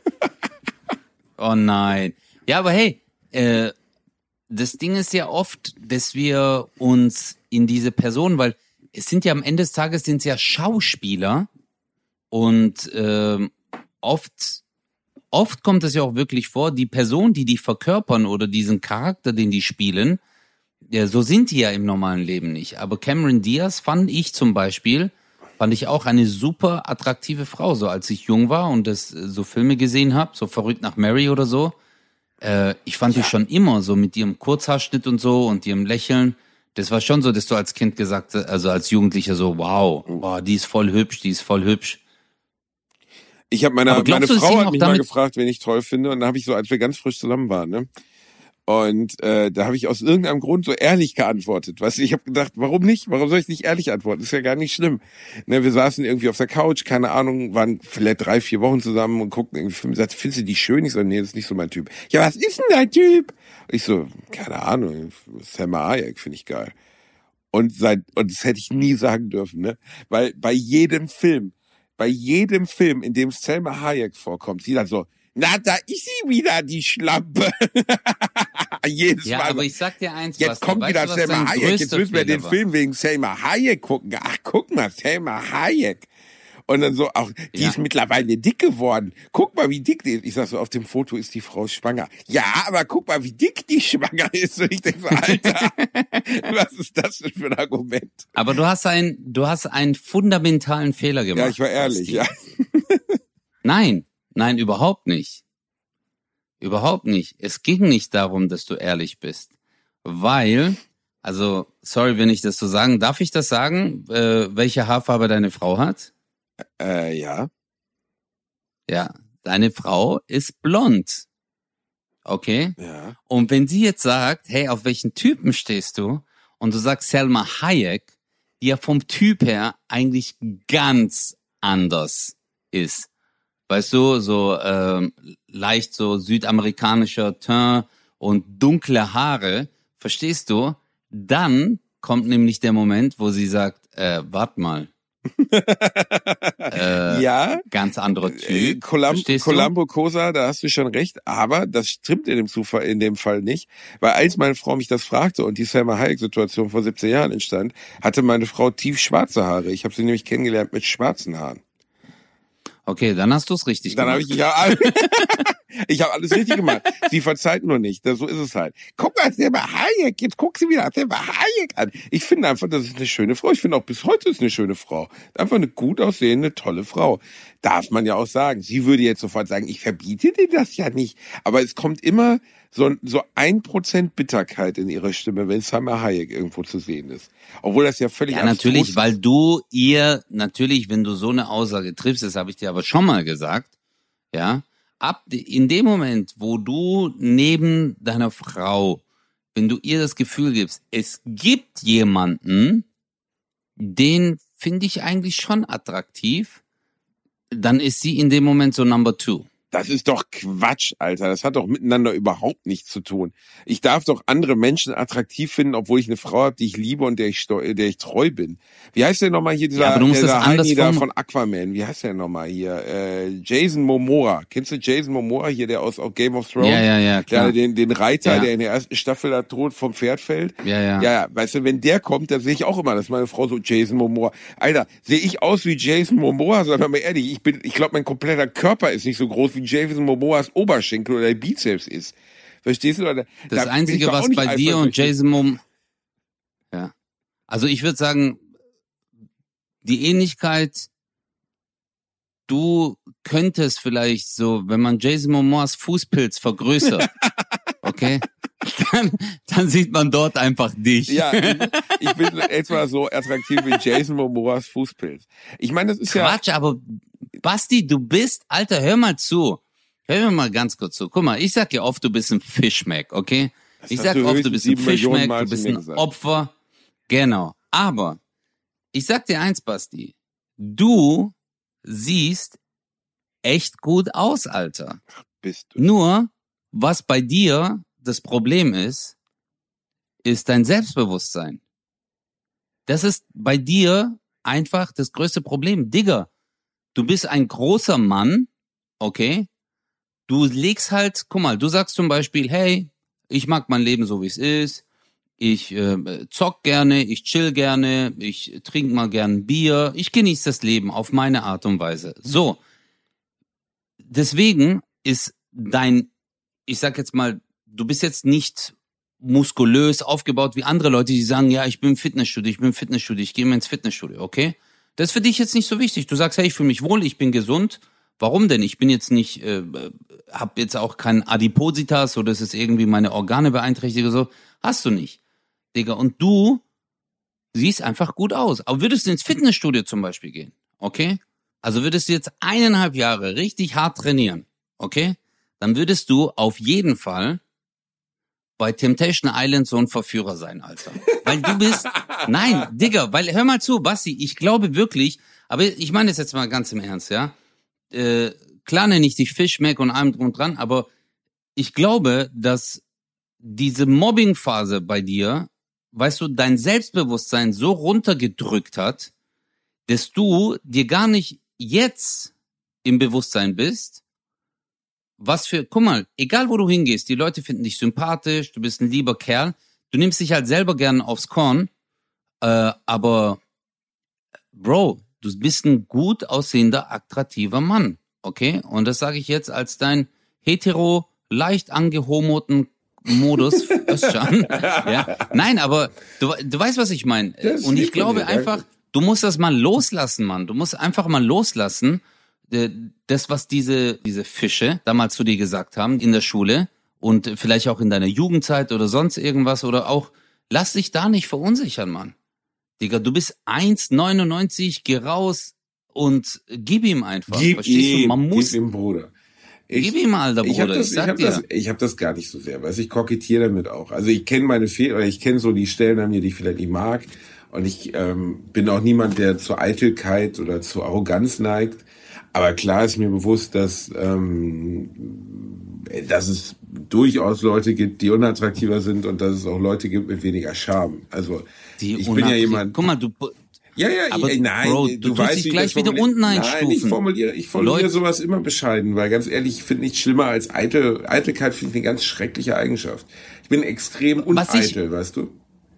Oh nein. Ja, aber hey, äh, das Ding ist ja oft, dass wir uns in diese Personen, weil es sind ja am Ende des Tages sind es ja Schauspieler und ähm, oft oft kommt es ja auch wirklich vor, die Person, die die verkörpern oder diesen Charakter, den die spielen, ja, so sind die ja im normalen Leben nicht. Aber Cameron Diaz fand ich zum Beispiel, fand ich auch eine super attraktive Frau, so als ich jung war und das äh, so Filme gesehen habe, so Verrückt nach Mary oder so. Äh, ich fand die schon immer so mit ihrem Kurzhaarschnitt und so und ihrem Lächeln. Das war schon so, dass du als Kind gesagt hast, also als Jugendlicher so, wow, wow, die ist voll hübsch, die ist voll hübsch.
Ich habe meine,
Aber
meine
glaubst du, dass
Frau
sie
hat
auch
mich mal
damit-
gefragt, wen ich toll finde. Und dann habe ich so, als wir ganz frisch zusammen waren, ne? Und äh, da habe ich aus irgendeinem Grund so ehrlich geantwortet. Weißt du, ich habe gedacht, warum nicht? Warum soll ich nicht ehrlich antworten? Ist ja gar nicht schlimm. Ne, wir saßen irgendwie auf der Couch, keine Ahnung, waren vielleicht drei, vier Wochen zusammen und guckten irgendwie Film. Sagte, findest du die schön? Ich so, nee, das ist nicht so mein Typ. Ja, was ist denn dein Typ? Ich so, keine Ahnung, Salma Hayek finde ich geil. Und seit, und das hätte ich nie sagen dürfen, ne? Weil bei jedem Film, bei jedem Film, in dem Salma Hayek vorkommt, sie dann so, na, da ist sie wieder, die Schlampe. Jedes
Ja,
Mal.
aber ich sag dir eins,
Jetzt
Basti,
kommt
weißt
wieder
du, was
Salma
dein
Hayek. Jetzt
größter
müssen wir den
Fehler war?
Film wegen Salma Hayek gucken. Ach, guck mal, Salma Hayek. Und dann so, auch, die
Ja.
ist mittlerweile dick geworden. Guck mal, wie dick die ist. Ich sag so, auf dem Foto ist die Frau schwanger. Ja, aber guck mal, wie dick die schwanger ist. Und ich denke so, Alter, was ist das denn für ein Argument?
Aber du hast ein, du hast einen fundamentalen Fehler gemacht.
Ja, ich war ehrlich,
Basti.
ja.
Nein, nein, überhaupt nicht. Überhaupt nicht. Es ging nicht darum, dass du ehrlich bist. Weil Also, sorry, wenn ich das so sagen. Darf ich das sagen, äh, welche Haarfarbe deine Frau hat?
Äh, ja.
Ja, deine Frau ist blond. Okay?
Ja.
Und wenn sie jetzt sagt, hey, auf welchen Typen stehst du? Und du sagst Selma Hayek, die ja vom Typ her eigentlich ganz anders ist. Weißt du, so ähm, leicht so südamerikanischer Teint und dunkle Haare, verstehst du? Dann kommt nämlich der Moment, wo sie sagt, äh, wart mal. äh,
ja.
Ganz anderer Typ.
Äh, Colum-
verstehst
Columbo Cosa, da hast du schon recht, aber das stimmt in dem Zufall, in dem Fall nicht, weil als meine Frau mich das fragte und die Selma Hayek-Situation vor siebzehn Jahren entstand, hatte meine Frau tief schwarze Haare. Ich habe sie nämlich kennengelernt mit schwarzen Haaren.
Okay, dann hast du es richtig
Dann
gemacht.
habe ich ja, ich habe alles richtig gemacht. Sie verzeiht nur nicht. So ist es halt. Guck mal, Selma Hayek, jetzt guck sie wieder Selma Hayek an. Ich finde einfach, das ist eine schöne Frau. Ich finde auch bis heute ist eine schöne Frau. Einfach eine gut aussehende, tolle Frau. Darf man ja auch sagen. Sie würde jetzt sofort sagen, ich verbiete dir das ja nicht. Aber es kommt immer so, so ein Prozent Bitterkeit in ihrer Stimme, wenn Selma Hayek irgendwo zu sehen ist. Obwohl das ja völlig
Ja,
abstrus
natürlich,
ist.
weil du ihr, natürlich, wenn du so eine Aussage triffst, das habe ich dir aber schon mal gesagt, ja, ab in dem Moment, wo du neben deiner Frau, wenn du ihr das Gefühl gibst, es gibt jemanden, den finde ich eigentlich schon attraktiv, dann ist sie in dem Moment so Number Two.
Das ist doch Quatsch, Alter. Das hat doch miteinander überhaupt nichts zu tun. Ich darf doch andere Menschen attraktiv finden, obwohl ich eine Frau habe, die ich liebe und der ich, der ich treu bin. Wie heißt der nochmal hier, dieser,
Ja, aber du musst
dieser
das anders
Heini da
form-
von Aquaman? Wie heißt der nochmal hier? Äh, Jason Momoa. Kennst du Jason Momoa hier, der aus, aus Game of Thrones?
Ja, ja, ja, klar.
Der, den, den Reiter,
Ja.
der in der ersten Staffel da tot vom Pferd fällt.
Ja, ja.
Ja, ja, weißt du, wenn der kommt, dann sehe ich auch immer, dass meine Frau so Jason Momoa. Alter, sehe ich aus wie Jason Momoa? Sag mal ehrlich, ich bin, ich glaube, mein kompletter Körper ist nicht so groß wie Jason Momoas Oberschenkel oder Bizeps ist. Verstehst du? Da,
Das
da
Einzige,
bin ich doch
was
auch nicht
bei dir und
eifersüchtig.
Jason Mom, ja. Also ich würde sagen, die Ähnlichkeit, du könntest vielleicht so, wenn man Jason Momoas Fußpilz vergrößert, okay, dann, dann sieht man dort einfach dich.
Ja, ich, ich bin etwa so attraktiv wie Jason Momoas Fußpilz. Ich meine, das ist ja...
Quatsch, aber Basti, du bist, Alter, hör mal zu. Hör mir mal ganz kurz zu. Guck mal, ich sag ja oft, du bist ein Fischmeck, okay?
Das
Ich
hast
sag
du
oft, du
höchstens
bist ein
sieben Millionen
Fischmeck,
Mal
du bist
zu mir
ein
gesagt.
Opfer. Genau. Aber ich sag dir eins, Basti. Du siehst echt gut aus, Alter.
Bist du.
Nur, was bei dir das Problem ist, ist dein Selbstbewusstsein. Das ist bei dir einfach das größte Problem. Digga, du bist ein großer Mann, okay? Du legst halt, guck mal, du sagst zum Beispiel, hey, ich mag mein Leben so, wie es ist. Ich äh, zock gerne, ich chill gerne, ich trinke mal gern Bier. Ich genieße das Leben auf meine Art und Weise. So, deswegen ist dein, ich sag jetzt mal, du bist jetzt nicht muskulös aufgebaut wie andere Leute, die sagen, ja, ich bin im Fitnessstudio, ich bin im Fitnessstudio, ich gehe mal ins Fitnessstudio, okay? Das ist für dich jetzt nicht so wichtig. Du sagst, hey, ich fühle mich wohl, ich bin gesund. Warum denn? Ich bin jetzt nicht, äh, hab jetzt auch kein Adipositas oder das ist irgendwie meine Organe beeinträchtigt oder so. Hast du nicht, Digga. Und du siehst einfach gut aus. Aber würdest du ins Fitnessstudio zum Beispiel gehen, okay? Also würdest du jetzt eineinhalb Jahre richtig hart trainieren, okay? Dann würdest du auf jeden Fall bei Temptation Island so ein Verführer sein, Alter. Weil du bist, nein, Digga, weil, hör mal zu, Basti, ich glaube wirklich, aber ich meine das jetzt mal ganz im Ernst, ja. Äh, klar nenne ich dich Fischmeck und allem drum und dran, aber ich glaube, dass diese Mobbing-Phase bei dir, weißt du, dein Selbstbewusstsein so runtergedrückt hat, dass du dir gar nicht jetzt im Bewusstsein bist, was für, guck mal, egal wo du hingehst, die Leute finden dich sympathisch, du bist ein lieber Kerl, du nimmst dich halt selber gerne aufs Korn, äh, aber Bro, du bist ein gut aussehender, attraktiver Mann, okay? Und das sage ich jetzt als dein hetero, leicht angehomoten Modus, Özcan. Ja? Nein, aber du, du weißt, was ich meine.
Das
Und ich
lieb von
glaube
dir,
einfach,
danke.
du musst das mal loslassen, Mann. Du musst einfach mal loslassen, äh, das, was diese, diese Fische damals zu dir gesagt haben in der Schule und vielleicht auch in deiner Jugendzeit oder sonst irgendwas oder auch Lass dich da nicht verunsichern, Mann. Digga, du bist eins neunundneunzig, geh raus und gib ihm einfach.
Gib
Verstehst
ihm,
du? Man muss,
gib ihm, Bruder. Ich,
gib ihm, alter
ich hab
Bruder.
das,
Ich
ich
sag
hab
dir.
das, ich hab das gar nicht so sehr, weißt du, ich kokettiere damit auch. Also ich kenne meine Fehler, oder ich kenne so die Stellen an mir, die ich vielleicht nicht mag. Und ich ähm, bin auch niemand, der zur Eitelkeit oder zur Arroganz neigt. Aber klar ist mir bewusst, dass, ähm, dass es durchaus Leute gibt, die unattraktiver sind und dass es auch Leute gibt mit weniger Charme. Also
Die
ich bin ja jemand...
Guck mal, du...
Ja, ja,
aber
ich, nein,
Bro,
du,
du tust
weißt,
dich
wie ich
gleich
das
wieder
formuliere.
unten
Nein,
einstufen.
ich formuliere, ich formuliere
Leute.
sowas immer bescheiden, weil ganz ehrlich, ich finde nichts schlimmer als Eitel. Eitelkeit finde ich eine ganz schreckliche Eigenschaft. Ich bin extrem
Was ich-
uneitel, weißt du?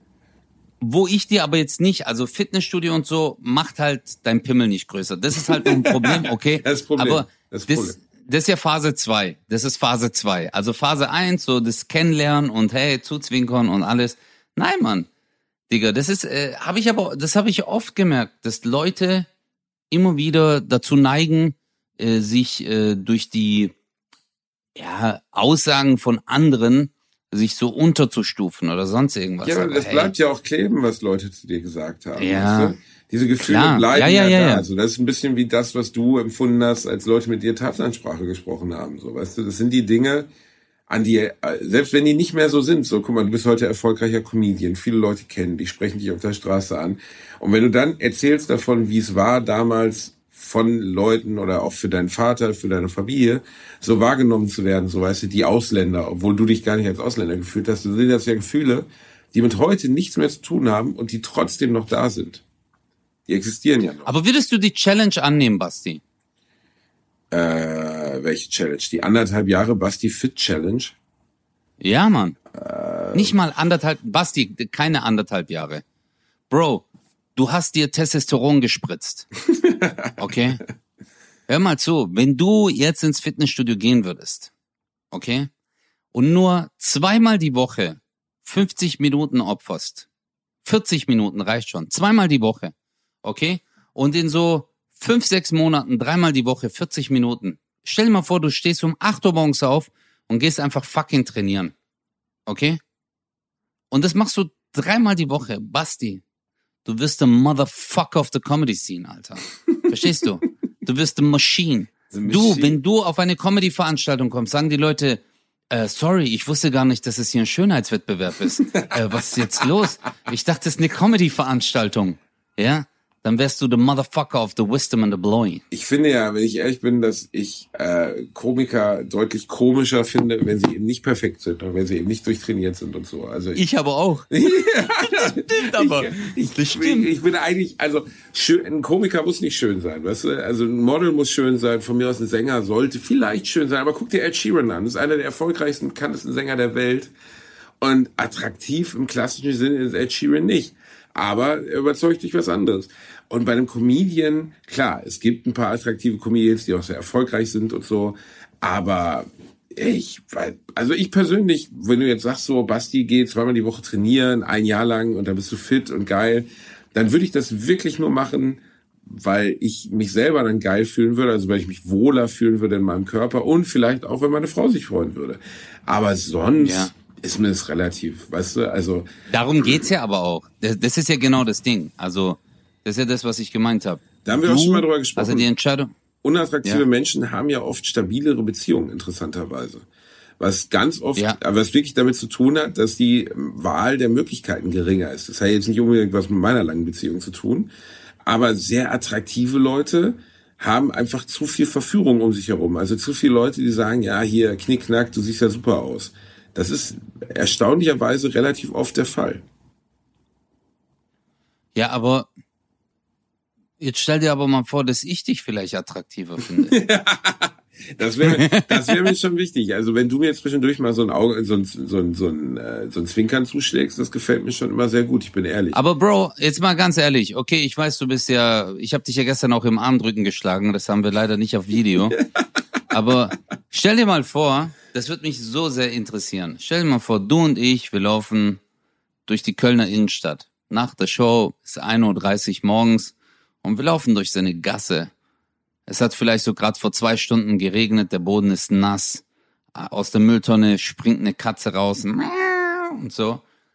Wo ich dir aber jetzt nicht, also Fitnessstudio und so, macht halt dein Pimmel nicht größer. Das ist halt ein Problem, okay?
Das Problem.
Aber
Das
das,
Problem.
das ist ja Phase zwei. Das ist Phase zwei. Also Phase eins, so das Kennenlernen und hey, zuzwinkern und alles. Nein, Mann. Digga, das ist, äh, habe ich aber, das habe ich oft gemerkt, dass Leute immer wieder dazu neigen, äh, sich äh, durch die ja, Aussagen von anderen sich so unterzustufen oder sonst irgendwas.
Ja, aber
Aber
das
hey,
bleibt ja auch kleben, was Leute zu dir gesagt haben.
Ja.
Weißt du? Diese Gefühle
Klar.
bleiben
Ja,
ja,
ja, ja,
da.
ja.
Also das ist ein bisschen wie das, was du empfunden hast, als Leute mit dir Tatsansprache gesprochen haben. So, weißt du, das sind die Dinge, an die, äh, selbst wenn die nicht mehr so sind, so, guck mal, du bist heute erfolgreicher Comedian, viele Leute kennen dich, sprechen dich auf der Straße an. Und wenn du dann erzählst davon, wie es war damals von Leuten oder auch für deinen Vater, für deine Familie, so wahrgenommen zu werden, so, weißt du, die Ausländer, obwohl du dich gar nicht als Ausländer gefühlt hast, du sind das ja Gefühle, die mit heute nichts mehr zu tun haben und die trotzdem noch da sind. Die existieren ja noch.
Aber würdest du die Challenge annehmen, Basti?
Äh, welche Challenge? Die anderthalb Jahre Basti Fit Challenge?
Ja, Mann.
Äh,
Nicht mal anderthalb, Basti, keine anderthalb Jahre. Bro, du hast dir Testosteron gespritzt. Okay? Hör mal zu, wenn du jetzt ins Fitnessstudio gehen würdest, okay? Und nur zweimal die Woche fünfzig Minuten opferst. vierzig Minuten reicht schon. Zweimal die Woche. Okay? Und in so fünf, sechs Monaten, dreimal die Woche, vierzig Minuten. Stell dir mal vor, du stehst um acht Uhr morgens auf und gehst einfach fucking trainieren. Okay? Und das machst du dreimal die Woche. Basti, du wirst der Motherfucker of the Comedy Scene, Alter. Verstehst du? Du wirst the Machine.
The
Du,
Machine.
wenn du auf eine Comedy-Veranstaltung kommst, sagen die Leute, äh, sorry, ich wusste gar nicht, dass es hier ein Schönheitswettbewerb ist. äh, was ist jetzt los? Ich dachte, es ist eine Comedy-Veranstaltung. Ja? Dann wärst du the Motherfucker of the Wisdom and the Blowy.
Ich finde ja, wenn ich ehrlich bin, dass ich äh, Komiker deutlich komischer finde, wenn sie eben nicht perfekt sind und wenn sie eben nicht durchtrainiert sind und so. Also ich,
Ich aber auch.
ja, das
stimmt aber.
Ich,
Das
ich,
stimmt.
ich, ich bin eigentlich, also schön, ein Komiker muss nicht schön sein, weißt du? Also ein Model muss schön sein, von mir aus ein Sänger sollte vielleicht schön sein, aber guck dir Ed Sheeran an, das ist einer der erfolgreichsten, bekanntesten Sänger der Welt und attraktiv im klassischen Sinne ist Ed Sheeran nicht. Aber er überzeugt dich was anderes. Und bei einem Comedian, klar, es gibt ein paar attraktive Comedians, die auch sehr erfolgreich sind und so, aber ich, also ich persönlich, wenn du jetzt sagst so, Basti geht zweimal die Woche trainieren, ein Jahr lang und dann bist du fit und geil, dann würde ich das wirklich nur machen, weil ich mich selber dann geil fühlen würde, also weil ich mich wohler fühlen würde in meinem Körper und vielleicht auch, wenn meine Frau sich freuen würde. Aber sonst
Ja.
ist mir das relativ, weißt du, also
Darum geht's ja aber auch. Das, das ist ja genau das Ding. Also, das ist ja das, was ich gemeint habe.
Da haben wir auch schon mal drüber gesprochen.
Also die Entscheidung.
unattraktive
Ja.
Menschen haben ja oft stabilere Beziehungen, interessanterweise. Was ganz oft,
Ja.
aber was wirklich damit zu tun hat, dass die Wahl der Möglichkeiten geringer ist. Das hat jetzt nicht unbedingt was mit meiner langen Beziehung zu tun, aber sehr attraktive Leute haben einfach zu viel Verführung um sich herum. Also zu viele Leute, die sagen, ja, hier, knickknack, du siehst ja super aus. Das ist erstaunlicherweise relativ oft der Fall.
Ja, aber jetzt stell dir aber mal vor, dass ich dich vielleicht attraktiver finde.
Das wäre das wäre mir schon wichtig. Also wenn du mir jetzt zwischendurch mal so ein Auge, so ein, so ein, so ein, äh, so ein Zwinkern zuschlägst, das gefällt mir schon immer sehr gut, ich bin ehrlich.
Aber Bro, jetzt mal ganz ehrlich, okay, ich weiß, du bist ja, ich habe dich ja gestern auch im Armdrücken geschlagen, das haben wir leider nicht auf Video. Aber stell dir mal vor, das wird mich so sehr interessieren. Stell dir mal vor, du und ich, wir laufen durch die Kölner Innenstadt. Nach der Show ist ein Uhr dreißig morgens und wir laufen durch so eine Gasse. Es hat vielleicht so gerade vor zwei Stunden geregnet, der Boden ist nass. Aus der Mülltonne springt eine Katze raus und so.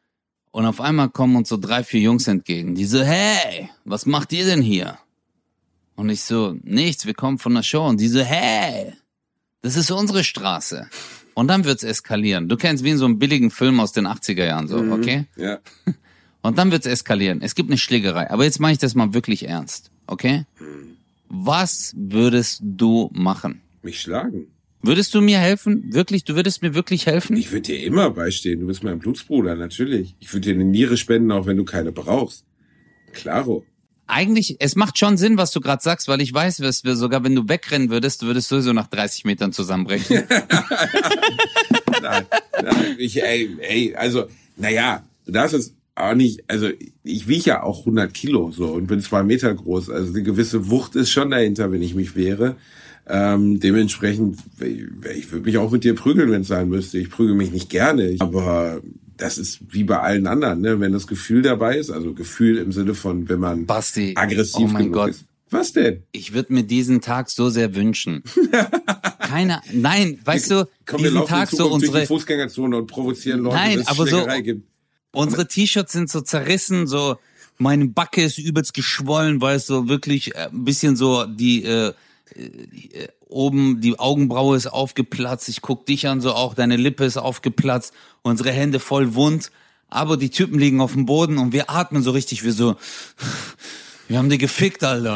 Und auf einmal kommen uns so drei, vier Jungs entgegen, die so, hey, was macht ihr denn hier? Und ich so, nichts, wir kommen von der Show. Und die so, hey, das ist unsere Straße. Und dann wird's eskalieren. Du kennst wie in so einem billigen Film aus den achtziger Jahren so,
Mhm,
okay?
Ja.
Und dann wird's eskalieren. Es gibt eine Schlägerei. Aber jetzt mache ich das mal wirklich ernst, okay? Was würdest du machen?
Mich schlagen.
Würdest du mir helfen? Wirklich? Du würdest mir wirklich helfen?
Ich würde dir immer beistehen. Du bist mein Blutsbruder, natürlich. Ich würde dir eine Niere spenden, auch wenn du keine brauchst. Klaro.
Eigentlich, es macht schon Sinn, was du gerade sagst, weil ich weiß, dass wir sogar, wenn du wegrennen würdest, du würdest sowieso nach dreißig Metern zusammenbrechen.
nein, nein, ich, ey, ey, also, naja, du darfst es auch nicht, also ich wiege ja auch hundert Kilo so und bin zwei Meter groß, also eine gewisse Wucht ist schon dahinter, wenn ich mich wehre. Ähm, dementsprechend, ich, ich würde mich auch mit dir prügeln, wenn es sein müsste. Ich prügel mich nicht gerne, aber das ist wie bei allen anderen, ne? Wenn das Gefühl dabei ist, also Gefühl im Sinne von, wenn man
Basti,
aggressiv
oh mein
genug
Gott.
ist. Was denn?
Ich würde mir diesen Tag so sehr wünschen. Keine, nein, weißt du,
Komm, wir
diesen
laufen
Tag
in
so
Zukunft durch
unsere,
die Fußgängerzone und provozieren Leute,
Nein,
bis es
aber so-
Schlägerei gibt.
unsere T-Shirts sind so zerrissen, so, meine Backe ist übelst geschwollen, weil es so wirklich äh, ein bisschen so die, äh, äh, oben die Augenbraue ist aufgeplatzt, ich guck dich an, so auch, deine Lippe ist aufgeplatzt, unsere Hände voll wund, aber die Typen liegen auf dem Boden und wir atmen so richtig, wir so, wir haben die gefickt, Alter.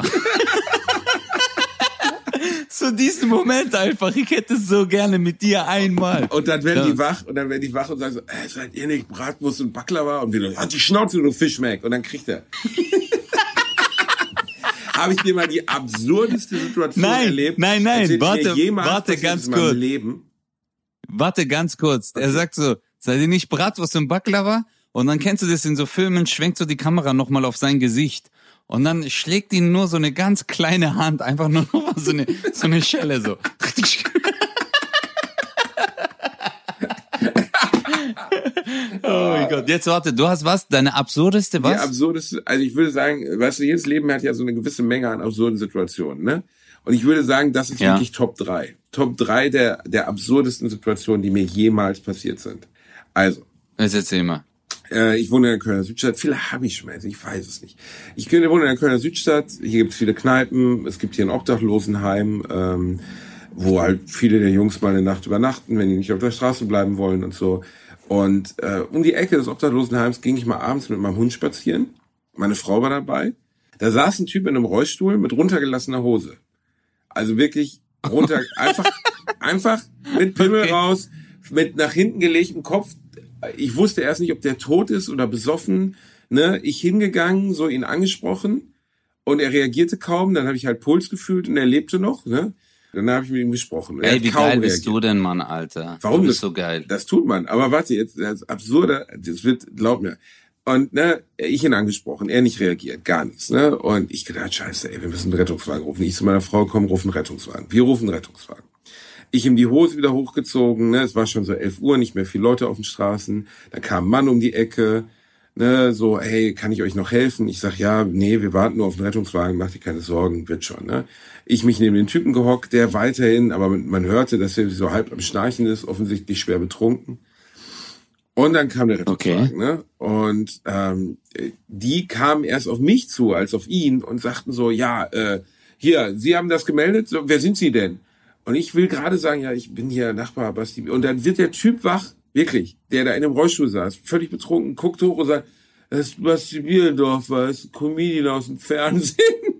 So diesen Moment einfach, ich hätte es so gerne mit dir einmal.
Und dann werden
Ja.
die wach und dann werden die wach und sagen so, äh, seid ihr nicht Bratwurst und Baklava? Und wir so, halt die Schnauze, du Fischmeck. Und dann kriegt er. Habe ich dir mal die absurdeste Situation
Nein,
erlebt?
nein, nein,
Erzählt
warte,
mir jemals
warte,
passiert
ganz
ist in meinem
kurz.
Leben.
Warte ganz kurz. Er sagt so, seid ihr nicht Bratwurst und Baklava? Und dann kennst du das in so Filmen, schwenkt so die Kamera nochmal auf sein Gesicht. Und dann schlägt ihn nur so eine ganz kleine Hand, einfach nur noch mal so eine, so eine Schelle so. Oh mein Gott. Jetzt warte, du hast was? Deine absurdeste
Die
was?
absurdeste, also ich würde sagen, weißt du, jedes Leben hat ja so eine gewisse Menge an absurden Situationen, ne? Und ich würde sagen, das ist
Ja.
wirklich Top drei. Top drei der, der absurdesten Situationen, die mir jemals passiert sind. Also,
Jetzt erzähl mal.
Äh, ich wohne in der Kölner Südstadt. Viele habe ich schon mal, ich weiß es nicht. Ich wohne in der Kölner Südstadt. Hier gibt es viele Kneipen. Es gibt hier ein Obdachlosenheim, ähm, wo halt viele der Jungs mal eine Nacht übernachten, wenn die nicht auf der Straße bleiben wollen und so. Und äh, um die Ecke des Obdachlosenheims ging ich mal abends mit meinem Hund spazieren. Meine Frau war dabei. Da saß ein Typ in einem Rollstuhl mit runtergelassener Hose. Also wirklich runter, einfach, einfach mit Pimmel
Okay.
raus, mit nach hinten gelegtem Kopf. Ich wusste erst nicht, ob der tot ist oder besoffen. Ne, ich hingegangen, so ihn angesprochen und er reagierte kaum. Dann habe ich halt Puls gefühlt und er lebte noch. Ne, dann habe ich mit ihm gesprochen. Er
Ey,
hat
wie
kaum
geil bist
reagiert.
du denn, Mann, Alter?
Warum
Du bist
das-
so geil.
Das tut man. Aber warte, jetzt das Absurde, das wird, glaub mir. Und ne, ich ihn angesprochen, er nicht reagiert, gar nichts. Ne? Und ich gedacht, scheiße, ey, wir müssen einen Rettungswagen rufen. Ich zu meiner Frau, komm, ruf einen Rettungswagen. Wir rufen einen Rettungswagen. Ich ihm die Hose wieder hochgezogen, ne? Es war schon so elf Uhr, nicht mehr viele Leute auf den Straßen. Da kam ein Mann um die Ecke, ne, so, hey, kann ich euch noch helfen? Ich sag, ja, nee, wir warten nur auf den Rettungswagen, mach dir keine Sorgen, wird schon, ne? Ich mich neben den Typen gehockt, der weiterhin, aber man hörte, dass er so halb am Schnarchen ist, offensichtlich schwer betrunken. Und dann kam der Rettungswagen,
Okay.
ne? Und ähm, die kamen erst auf mich zu, als auf ihn und sagten so, ja, äh, hier, Sie haben das gemeldet, so, wer sind Sie denn? Und ich will gerade sagen, ja, ich bin hier Nachbar Basti. Und dann wird der Typ wach, wirklich, der da in dem Rollstuhl saß, völlig betrunken, guckt hoch und sagt, das ist Basti Bielendorfer, das ist ein Comedian aus dem Fernsehen.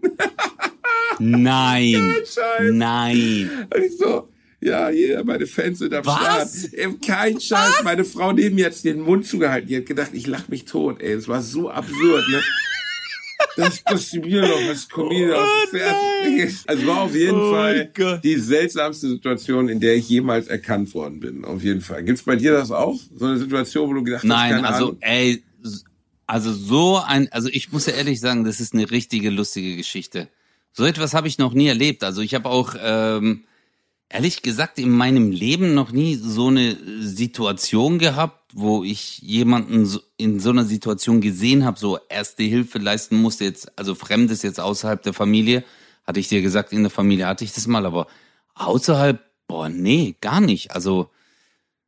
Nein.
Scheiß.
Nein.
Und ich so, ja, hier, meine Fans sind am
Was?
Start. Ey, kein Scheiß. Meine Frau neben mir hat den Mund zugehalten. Die hat gedacht, ich lach mich tot. Ey, es war so absurd, ne? Das passiert mir doch, das Comedian aus dem Fernsehen. Also war auf jeden
Oh
Fall
mein Gott.
die seltsamste Situation, in der ich jemals erkannt worden bin. Auf jeden Fall. Gibt's bei dir das auch? So eine Situation, wo du gedacht hast,
Nein,
keine
also
Ahnung?
ey, s- also so ein, also ich muss ja ehrlich sagen, das ist eine richtige lustige Geschichte. So etwas habe ich noch nie erlebt. Also ich habe auch ähm, ehrlich gesagt in meinem Leben noch nie so eine Situation gehabt, wo ich jemanden so in so einer Situation gesehen habe, so erste Hilfe leisten musste, jetzt, also Fremdes jetzt außerhalb der Familie. Hatte ich dir gesagt, in der Familie hatte ich das mal, aber außerhalb, boah, nee, gar nicht. Also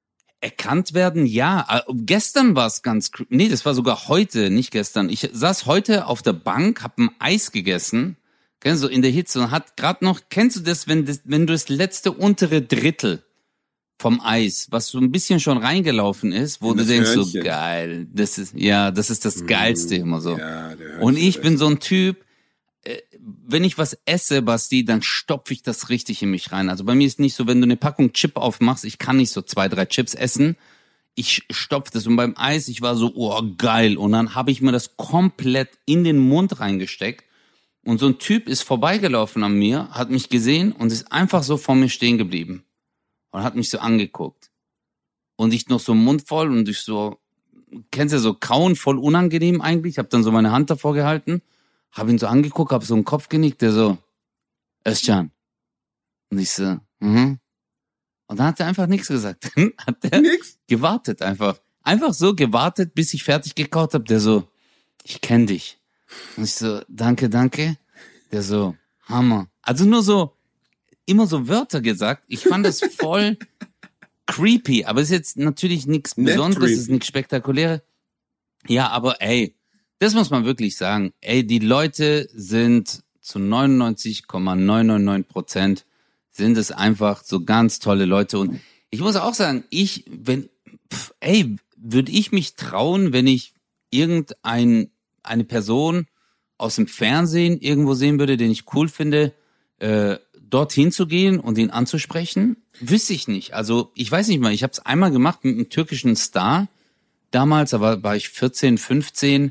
Erkannt werden, ja. Gestern war es ganz, nee, das war sogar heute, nicht gestern. Ich saß heute auf der Bank, hab ein Eis gegessen, kennst du, in der Hitze und hat gerade noch, kennst du das, wenn das, wenn du das letzte untere Drittel vom Eis, was so ein bisschen schon reingelaufen ist, wo
in
du denkst,
Hörnchen.
so geil, das ist, ja, das ist das Geilste immer so.
Ja, der
Und ich bin
Hörnchen.
so ein Typ, äh, wenn ich was esse, Basti, dann stopfe ich das richtig in mich rein. Also bei mir ist nicht so, wenn du eine Packung Chip aufmachst, ich kann nicht so zwei, drei Chips essen. Ich stopfe das und beim Eis, ich war so, oh geil. Und dann habe ich mir das komplett in den Mund reingesteckt. Und so ein Typ ist vorbeigelaufen an mir, hat mich gesehen und ist einfach so vor mir stehen geblieben. Und hat mich so angeguckt. Und ich noch so Mund voll und ich so, kennst du ja so kauen, voll unangenehm eigentlich. Hab dann so meine Hand davor gehalten, hab ihn so angeguckt, hab so einen Kopf genickt, der so, Özcan. Und ich so, mhm. Und dann hat er einfach nichts gesagt. Dann hat er
Nix?
gewartet einfach. Einfach so gewartet, bis ich fertig gekaut hab. Der so, ich kenn dich. Und ich so, danke, danke. Der so, Hammer. Also nur so, immer so Wörter gesagt. Ich fand das voll creepy. Aber es ist jetzt natürlich nichts
Nicht
Besonderes, es ist
creepy.
nichts Spektakuläres. Ja, aber ey, das muss man wirklich sagen. Ey, die Leute sind zu neunundneunzig Komma neunundneunzig Prozent sind es einfach so ganz tolle Leute. Und ich muss auch sagen, ich, wenn, pf, ey, würde ich mich trauen, wenn ich irgendein, eine Person aus dem Fernsehen irgendwo sehen würde, den ich cool finde, äh, dorthin zu gehen und ihn anzusprechen? Wüsste ich nicht. Also ich weiß nicht mal, ich habe es einmal gemacht mit einem türkischen Star. Damals, da war, war ich vierzehn, fünfzehn,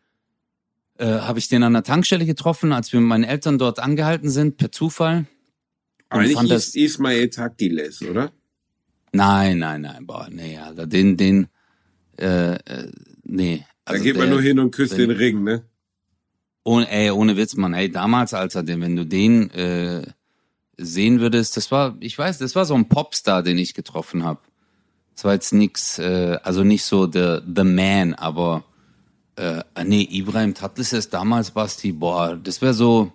äh, habe ich den an der Tankstelle getroffen, als wir mit meinen Eltern dort angehalten sind, per Zufall.
Aber
Und
nicht
fand
Is
das-
Ismail Takdiles, oder?
Nein, nein, nein, boah, nee, Alter, den, den, äh, äh nee.
Da
Also
geht man
der-
nur hin und küsst
wenn-
den Ring, ne?
Ohne, ey, ohne Witz, Mann. Ey, damals, Alter, den, wenn du den äh, sehen würdest, das war, ich weiß, das war so ein Popstar, den ich getroffen habe. Das war jetzt nix, äh, also nicht so the, the man, aber äh, nee, Ibrahim Tatlıses damals, Basti, boah, das wäre so,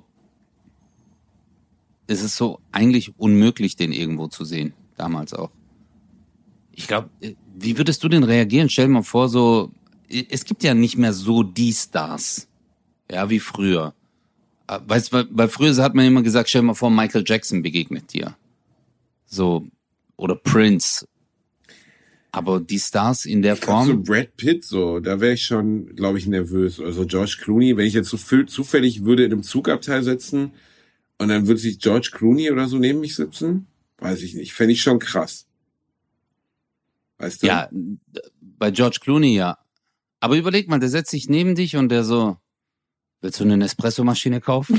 es ist so eigentlich unmöglich, den irgendwo zu sehen. Damals auch. Ich glaube, wie würdest du denn reagieren? Stell dir mal vor, so, es gibt ja nicht mehr so die Stars. Ja, wie früher. Weißt du, weil früher hat man immer gesagt, stell dir mal vor, Michael Jackson begegnet dir. So, oder Prince. Aber die Stars in der
Ich glaub, so
Form,
Brad Pitt, so, da wäre ich schon, glaube ich, nervös. Also George Clooney, wenn ich jetzt so viel, zufällig würde in einem Zugabteil sitzen und dann würde sich George Clooney oder so neben mich sitzen, weiß ich nicht. Fände ich schon krass. Weißt du?
ja, bei George Clooney ja. Aber überleg mal, der setzt sich neben dich und der so, willst du eine Nespresso-Maschine kaufen?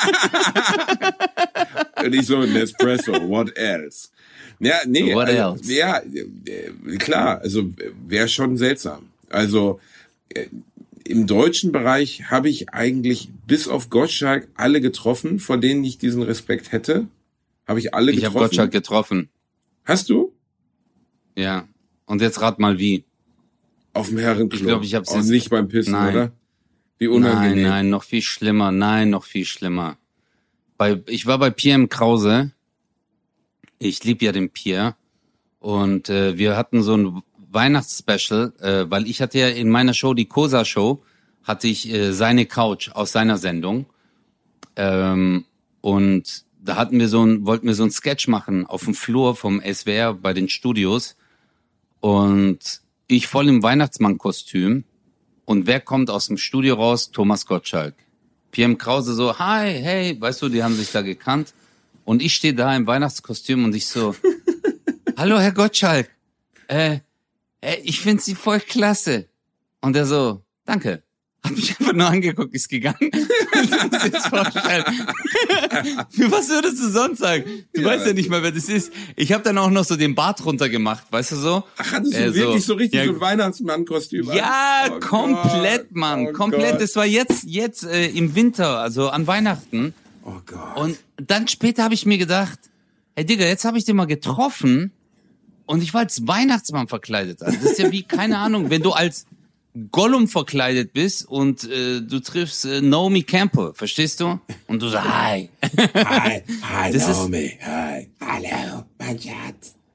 Und ich so, ein Espresso, what else? Ja, nee,
What
also,
else?
ja, äh, klar, also wäre schon seltsam. Also äh, im deutschen Bereich habe ich eigentlich bis auf Gottschalk alle getroffen, vor denen ich diesen Respekt hätte. Habe ich alle
Ich habe
getroffen.
Gottschalk getroffen.
Hast du?
Ja. Und jetzt rat mal wie.
Auf dem Herrenklo.
Ich glaub, ich hab's
Und
jetzt-
nicht beim Pissen,
Nein.
oder? Wie unangenehm.
Nein, nein, noch viel schlimmer. Nein, noch viel schlimmer. Bei, ich war bei Pierre M. Krause. Ich lieb ja den Pierre. Und äh, wir hatten so ein Weihnachtsspecial, äh, weil ich hatte ja in meiner Show, die Cosa Show, hatte ich äh, seine Couch aus seiner Sendung. Ähm, und da hatten wir so ein, wollten wir so ein Sketch machen auf dem Flur vom S W R bei den Studios. Und ich voll im Weihnachtsmann-Kostüm. Und wer kommt aus dem Studio raus? Thomas Gottschalk. Pierre M. Krause so, hi, hey, weißt du, die haben sich da gekannt. Und ich stehe da im Weihnachtskostüm und ich so, hallo, Herr Gottschalk, äh, äh, ich finde Sie voll klasse. Und er so, danke. Hat mich einfach nur angeguckt, ist gegangen. Du musst dir das vorstellen. Was würdest du sonst sagen? Du
Ja,
weißt ja nicht mal, wer das ist. Ich habe dann auch noch so den Bart runtergemacht, weißt du so?
Ach, hattest du
Äh,
wirklich so richtig
ja,
so ein Weihnachtsmann-Kostüm an?
Ja,
Oh
komplett,
Gott,
Mann,
oh
komplett.
Gott.
Das war jetzt, jetzt äh, im Winter, also an Weihnachten.
Oh Gott.
Und dann später habe ich mir gedacht, hey Digga, jetzt habe ich den mal getroffen und ich war als Weihnachtsmann verkleidet. Also das ist ja wie, keine Ahnung, wenn du als Gollum verkleidet bist und äh, du triffst äh, Naomi Campbell, verstehst du? Und du sagst, hi.
Hi, hi,
Das ist-
Naomi, hi. Hallo, mein Schatz.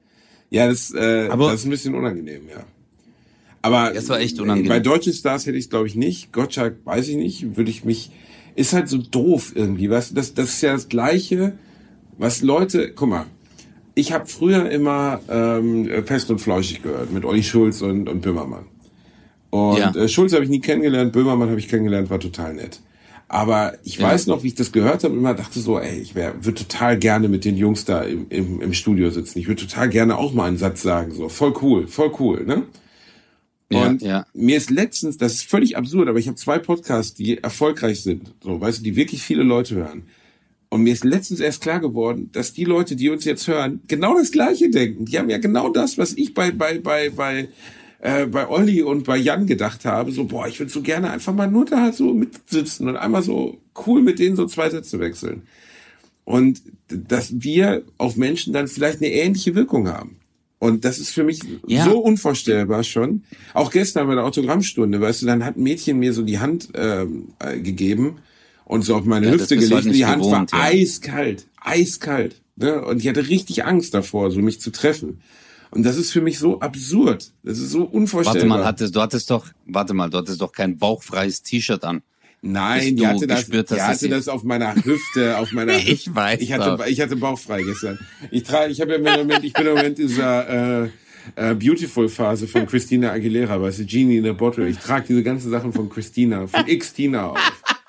Ja, das, äh,
Aber-
das ist ein bisschen unangenehm, ja. Aber
Das war echt unangenehm.
bei deutschen Stars hätte ich es, glaube ich, nicht. Gottschalk, weiß ich nicht, würde ich mich, ist halt so doof irgendwie, weißt du, das, das ist ja das Gleiche, was Leute, guck mal, ich habe früher immer ähm, Fest und Flauschig gehört, mit Olli Schulz und, und Böhmermann. Und
Ja.
äh, Schulz habe ich nie kennengelernt, Böhmermann habe ich kennengelernt, war total nett. Aber ich
Ja.
weiß noch, wie ich das gehört habe und immer dachte so, ey, ich würde total gerne mit den Jungs da im, im, im Studio sitzen. Ich würde total gerne auch mal einen Satz sagen, so voll cool, voll cool, ne?
Ja,
Und
ja.
mir ist letztens, das ist völlig absurd, aber ich habe zwei Podcasts, die erfolgreich sind, so, weißt du, die wirklich viele Leute hören. Und mir ist letztens erst klar geworden, dass die Leute, die uns jetzt hören, genau das Gleiche denken. Die haben ja genau das, was ich bei bei bei bei äh, bei Olli und bei Jan gedacht habe. So, boah, ich würde so gerne einfach mal nur da so mitsitzen und einmal so cool mit denen so zwei Sätze wechseln. Und dass wir auf Menschen dann vielleicht eine ähnliche Wirkung haben. Und das ist für mich
Ja.
so unvorstellbar schon. Auch gestern bei der Autogrammstunde, weißt du, dann hat ein Mädchen mir so die Hand ähm, äh, gegeben und so auf meine
Ja, das
Hüfte
bist du
gelegt.
halt
Die
nicht
Hand
gewohnt,
war
ja.
eiskalt, eiskalt. Ne? Und ich hatte richtig Angst davor, so mich zu treffen. Und das ist für mich so absurd. Das ist so unvorstellbar.
Warte mal, hattest, du hattest doch, warte mal, du hattest doch kein bauchfreies T-Shirt an.
Nein,
dass
die
du
hatte das,
gespürt hast,
die
dass
hatte
sie-
das auf meiner Hüfte, auf meiner Hüfte.
Ich weiß
Ich hatte,
doch.
ich hatte bauchfrei gestern. Ich trage, ich habe ja im Moment, ich bin im Moment in dieser äh, äh, Beautiful-Phase von Christina Aguilera, weißt du, Genie in a Bottle. Ich trage diese ganzen Sachen von Christina, von X-Tina auf.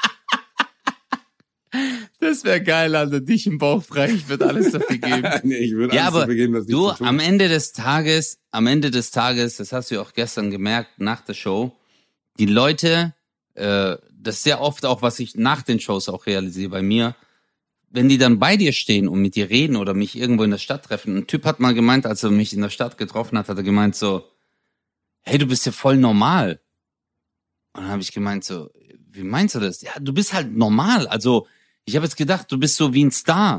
Das wäre geil, Alter, dich im Bauch frei, ich würde alles dafür geben.
Nee, ich würde
Ja,
alles
aber
dafür geben, das nicht
du,
zu tun.
am Ende des Tages, am Ende des Tages, das hast du ja auch gestern gemerkt, nach der Show, die Leute, äh, das ist sehr oft auch, was ich nach den Shows auch realisiere bei mir, wenn die dann bei dir stehen und mit dir reden oder mich irgendwo in der Stadt treffen. Ein Typ hat mal gemeint, als er mich in der Stadt getroffen hat, hat er gemeint so, hey, du bist ja voll normal. Und dann habe ich gemeint so, wie meinst du das? Ja, du bist halt normal. Also ich habe jetzt gedacht, du bist so wie ein Star.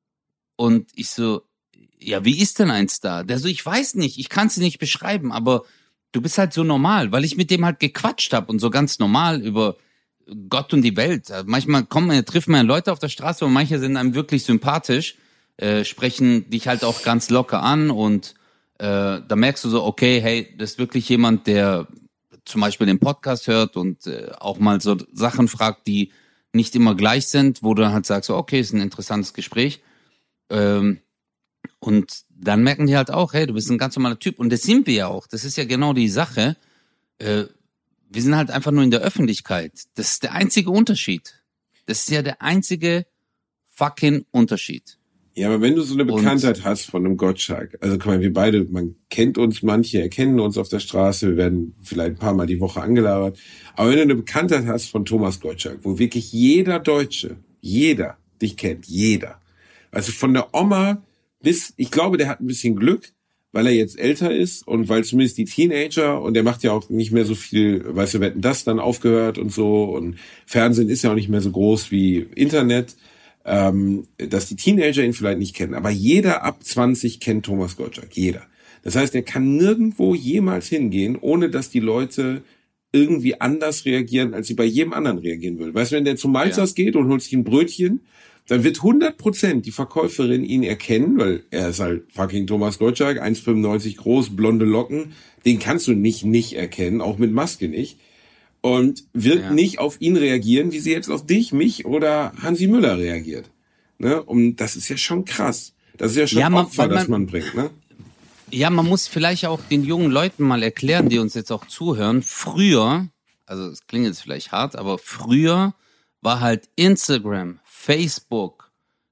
Und ich so, ja, wie ist denn ein Star? Der so, ich weiß nicht, ich kann es nicht beschreiben, aber du bist halt so normal, weil ich mit dem halt gequatscht habe und so ganz normal über Gott und die Welt. Manchmal kommen, trifft man Leute auf der Straße und manche sind einem wirklich sympathisch, äh, sprechen dich halt auch ganz locker an und äh, da merkst du so, okay, hey, das ist wirklich jemand, der zum Beispiel den Podcast hört und äh, auch mal so Sachen fragt, die nicht immer gleich sind, wo du dann halt sagst, so, okay, ist ein interessantes Gespräch. Ähm, und dann merken die halt auch, hey, du bist ein ganz normaler Typ. Und das sind wir ja auch. Das ist ja genau die Sache. Äh, wir sind halt einfach nur in der Öffentlichkeit. Das ist der einzige Unterschied. Das ist ja der einzige fucking Unterschied.
Ja, aber wenn du so eine
Und-
Bekanntheit hast von einem Gottschalk, also guck mal, wir beide, man kennt uns, manche erkennen uns auf der Straße, wir werden vielleicht ein paar Mal die Woche angelabert, aber wenn du eine Bekanntheit hast von Thomas Gottschalk, wo wirklich jeder Deutsche, jeder dich kennt, jeder, also von der Oma bis, ich glaube, der hat ein bisschen Glück, weil er jetzt älter ist und weil zumindest die Teenager, und der macht ja auch nicht mehr so viel, weißt du, Wetten, das dann aufgehört und so, und Fernsehen ist ja auch nicht mehr so groß wie Internet, ähm, dass die Teenager ihn vielleicht nicht kennen, aber jeder ab zwanzig kennt Thomas Gottschalk, jeder. Das heißt, er kann nirgendwo jemals hingehen, ohne dass die Leute irgendwie anders reagieren, als sie bei jedem anderen reagieren würden. Weißt du, wenn der zum Malzers geht und holt sich ein Brötchen, dann wird hundert Prozent die Verkäuferin ihn erkennen, weil er ist halt fucking Thomas Gottschalk, eins Komma fünfundneunzig groß, blonde Locken, den kannst du nicht nicht erkennen, auch mit Maske nicht. Und wird
Ja.
nicht auf ihn reagieren, wie sie jetzt auf dich, mich oder Hansi Müller reagiert. Ne? Und das ist ja schon krass. Das ist ja schon
Ja, man-
Opfer,
weil man-
das man bringt. Ne?
Ja, man muss vielleicht auch den jungen Leuten mal erklären, die uns jetzt auch zuhören. Früher, also es klingt jetzt vielleicht hart, aber früher war halt Instagram, Facebook,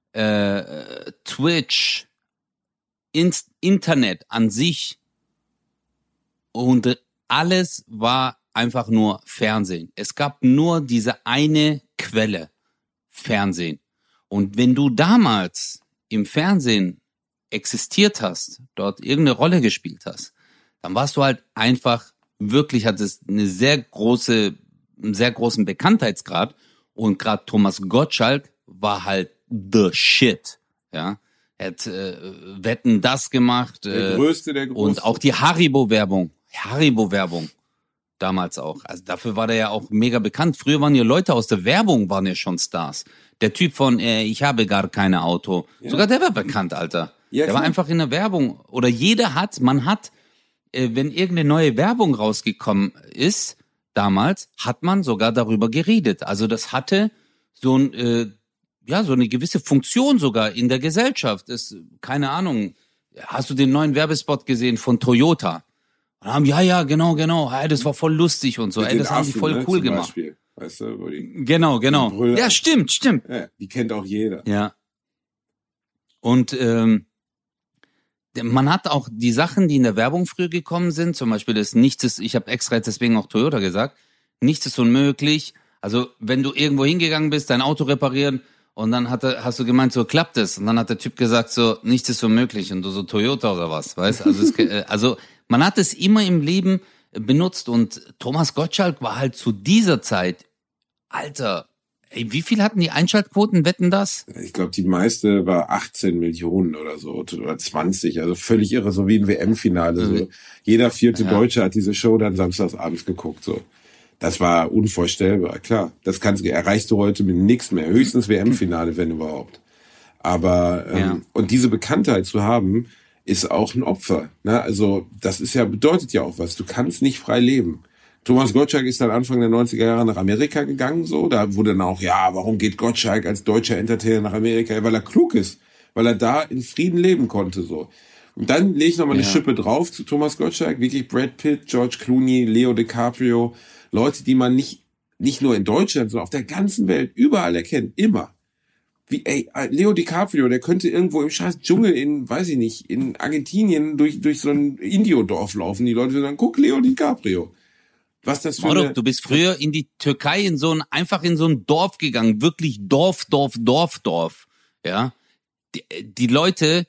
äh, Twitch, Inst- Internet an sich und alles war einfach nur Fernsehen. Es gab nur diese eine Quelle, Fernsehen. Und wenn du damals im Fernsehen existiert hast, dort irgendeine Rolle gespielt hast, dann warst du halt einfach wirklich, hattest eine sehr große, einen sehr großen Bekanntheitsgrad und gerade Thomas Gottschalk war halt the shit, ja. Er hat äh, Wetten, das gemacht
Der
äh,
Größte, der Größte.
und auch die Haribo-Werbung, Haribo-Werbung damals auch. Also dafür war der ja auch mega bekannt. Früher waren ja Leute aus der Werbung, waren ja schon Stars. Der Typ von äh, Ich habe gar kein Auto,
Ja.
sogar der war bekannt, Alter.
Ja,
der war einfach in der Werbung. Oder jeder hat, man hat, äh, wenn irgendeine neue Werbung rausgekommen ist, damals, hat man sogar darüber geredet. Also das hatte so ein, äh, ja, so eine gewisse Funktion sogar in der Gesellschaft. Das, keine Ahnung, hast du den neuen Werbespot gesehen von Toyota? Und haben, ja, ja, genau, genau, hey, das war voll lustig und so,
Mit
ey, das
den
haben die
Affen,
voll
ne,
cool
zum
gemacht.
Beispiel. Weißt du, wo die,
Genau, genau.
die Brüller-
Ja, stimmt, stimmt.
ja, die kennt auch jeder.
Ja. Und ähm, man hat auch die Sachen, die in der Werbung früher gekommen sind, zum Beispiel das Nichts ist, ich habe extra jetzt deswegen auch Toyota gesagt, nichts ist unmöglich. Also wenn du irgendwo hingegangen bist, dein Auto reparieren und dann hat er, hast du gemeint, so klappt es. Und dann hat der Typ gesagt, so nichts ist unmöglich und du so Toyota oder was, weißt? Also, es, äh, also man hat es immer im Leben benutzt und Thomas Gottschalk war halt zu dieser Zeit, Alter, ey, wie viel hatten die Einschaltquoten, wetten das?
Ich glaube, die meiste war achtzehn Millionen oder so, oder zwanzig, also völlig irre, so wie ein W M-Finale. So. Jeder vierte
Ja.
Deutsche hat diese Show dann samstags abends geguckt, so. Das war unvorstellbar, klar. Das kannst, erreichst du heute mit nichts mehr. Höchstens W M-Finale, wenn überhaupt. Aber, ähm,
Ja.
und diese Bekanntheit zu haben, ist auch ein Opfer. Ne? Also, das ist ja, bedeutet ja auch was. Du kannst nicht frei leben. Thomas Gottschalk ist dann Anfang der neunziger Jahre nach Amerika gegangen, so. Da wurde dann auch, ja, warum geht Gottschalk als deutscher Entertainer nach Amerika? Ja, weil er klug ist. Weil er da in Frieden leben konnte, so. Und dann lege ich nochmal eine
Ja.
Schippe drauf zu Thomas Gottschalk. Wirklich Brad Pitt, George Clooney, Leo DiCaprio. Leute, die man nicht, nicht nur in Deutschland, sondern auf der ganzen Welt überall erkennt. Immer. Wie, ey, Leo DiCaprio, der könnte irgendwo im scheiß Dschungel in, weiß ich nicht, in Argentinien durch, durch so ein Indio-Dorf laufen. Die Leute sagen, guck, Leo DiCaprio. Was das für
Mordok,
eine...
du bist früher in die Türkei in so ein, einfach in so ein Dorf gegangen, wirklich Dorf, Dorf, Dorf, Dorf, ja. Die, die Leute,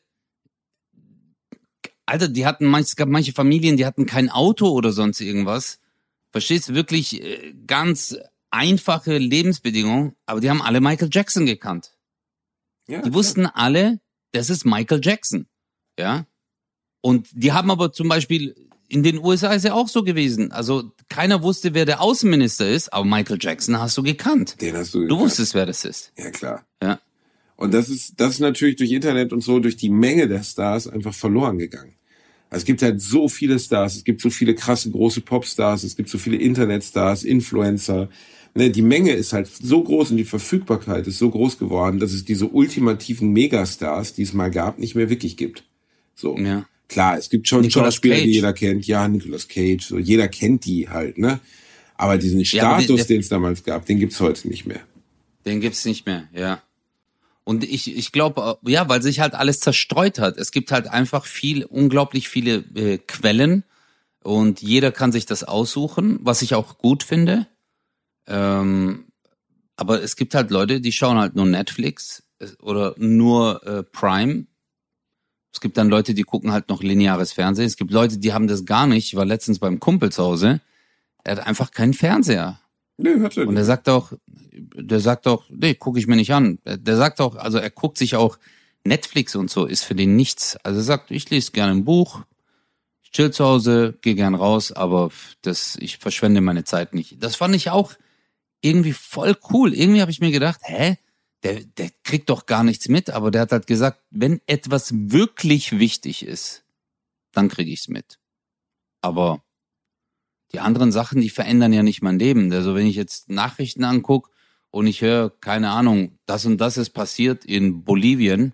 Alter, die hatten, manch, es gab manche Familien, die hatten kein Auto oder sonst irgendwas. Verstehst du, wirklich äh, ganz einfache Lebensbedingungen, aber die haben alle Michael Jackson gekannt.
Ja,
Die wussten alle, das ist Michael Jackson, ja. Und die haben aber zum Beispiel, in den U S A ist ja auch so gewesen, also keiner wusste, wer der Außenminister ist, aber Michael Jackson hast du gekannt.
Den hast du
Du
gekannt.
wusstest, wer das ist.
Ja, klar.
Ja.
Und das ist, das ist natürlich durch Internet und so, durch die Menge der Stars einfach verloren gegangen. Also es gibt halt so viele Stars, es gibt so viele krasse, große Popstars, es gibt so viele Internetstars, Influencer. Ne, die Menge ist halt so groß und die Verfügbarkeit ist so groß geworden, dass es diese ultimativen Megastars, die es mal gab, nicht mehr wirklich gibt. So.
Ja.
Klar, es gibt schon
Nicolas
Schauspieler,
Cage.
die jeder kennt. Ja, Nicolas Cage, so, jeder kennt die halt, ne? Aber diesen
Ja, aber
Status,
der-
den es damals gab, den gibt's heute nicht mehr.
Den gibt's nicht mehr, ja. Und ich, ich glaube, ja, weil sich halt alles zerstreut hat. Es gibt halt einfach viel, unglaublich viele äh, Quellen und jeder kann sich das aussuchen, was ich auch gut finde. Ähm, aber es gibt halt Leute, die schauen halt nur Netflix äh, oder nur äh, Prime. Es gibt dann Leute, die gucken halt noch lineares Fernsehen. Es gibt Leute, die haben das gar nicht. Ich war letztens beim Kumpel zu Hause. Er hat einfach keinen Fernseher.
Nö, hört er
Und er
nicht.
sagt auch, der sagt auch, nee, gucke ich mir nicht an. Der, der sagt auch, also er guckt sich auch Netflix und so, ist für den nichts. Also er sagt, ich lese gerne ein Buch, ich chill zu Hause, gehe gern raus, aber das, ich verschwende meine Zeit nicht. Das fand ich auch irgendwie voll cool. Irgendwie habe ich mir gedacht, hä? Der, der kriegt doch gar nichts mit, aber der hat halt gesagt, wenn etwas wirklich wichtig ist, dann kriege ich's mit. Aber die anderen Sachen, die verändern ja nicht mein Leben. Also wenn ich jetzt Nachrichten angucke und ich höre, keine Ahnung, das und das ist passiert in Bolivien,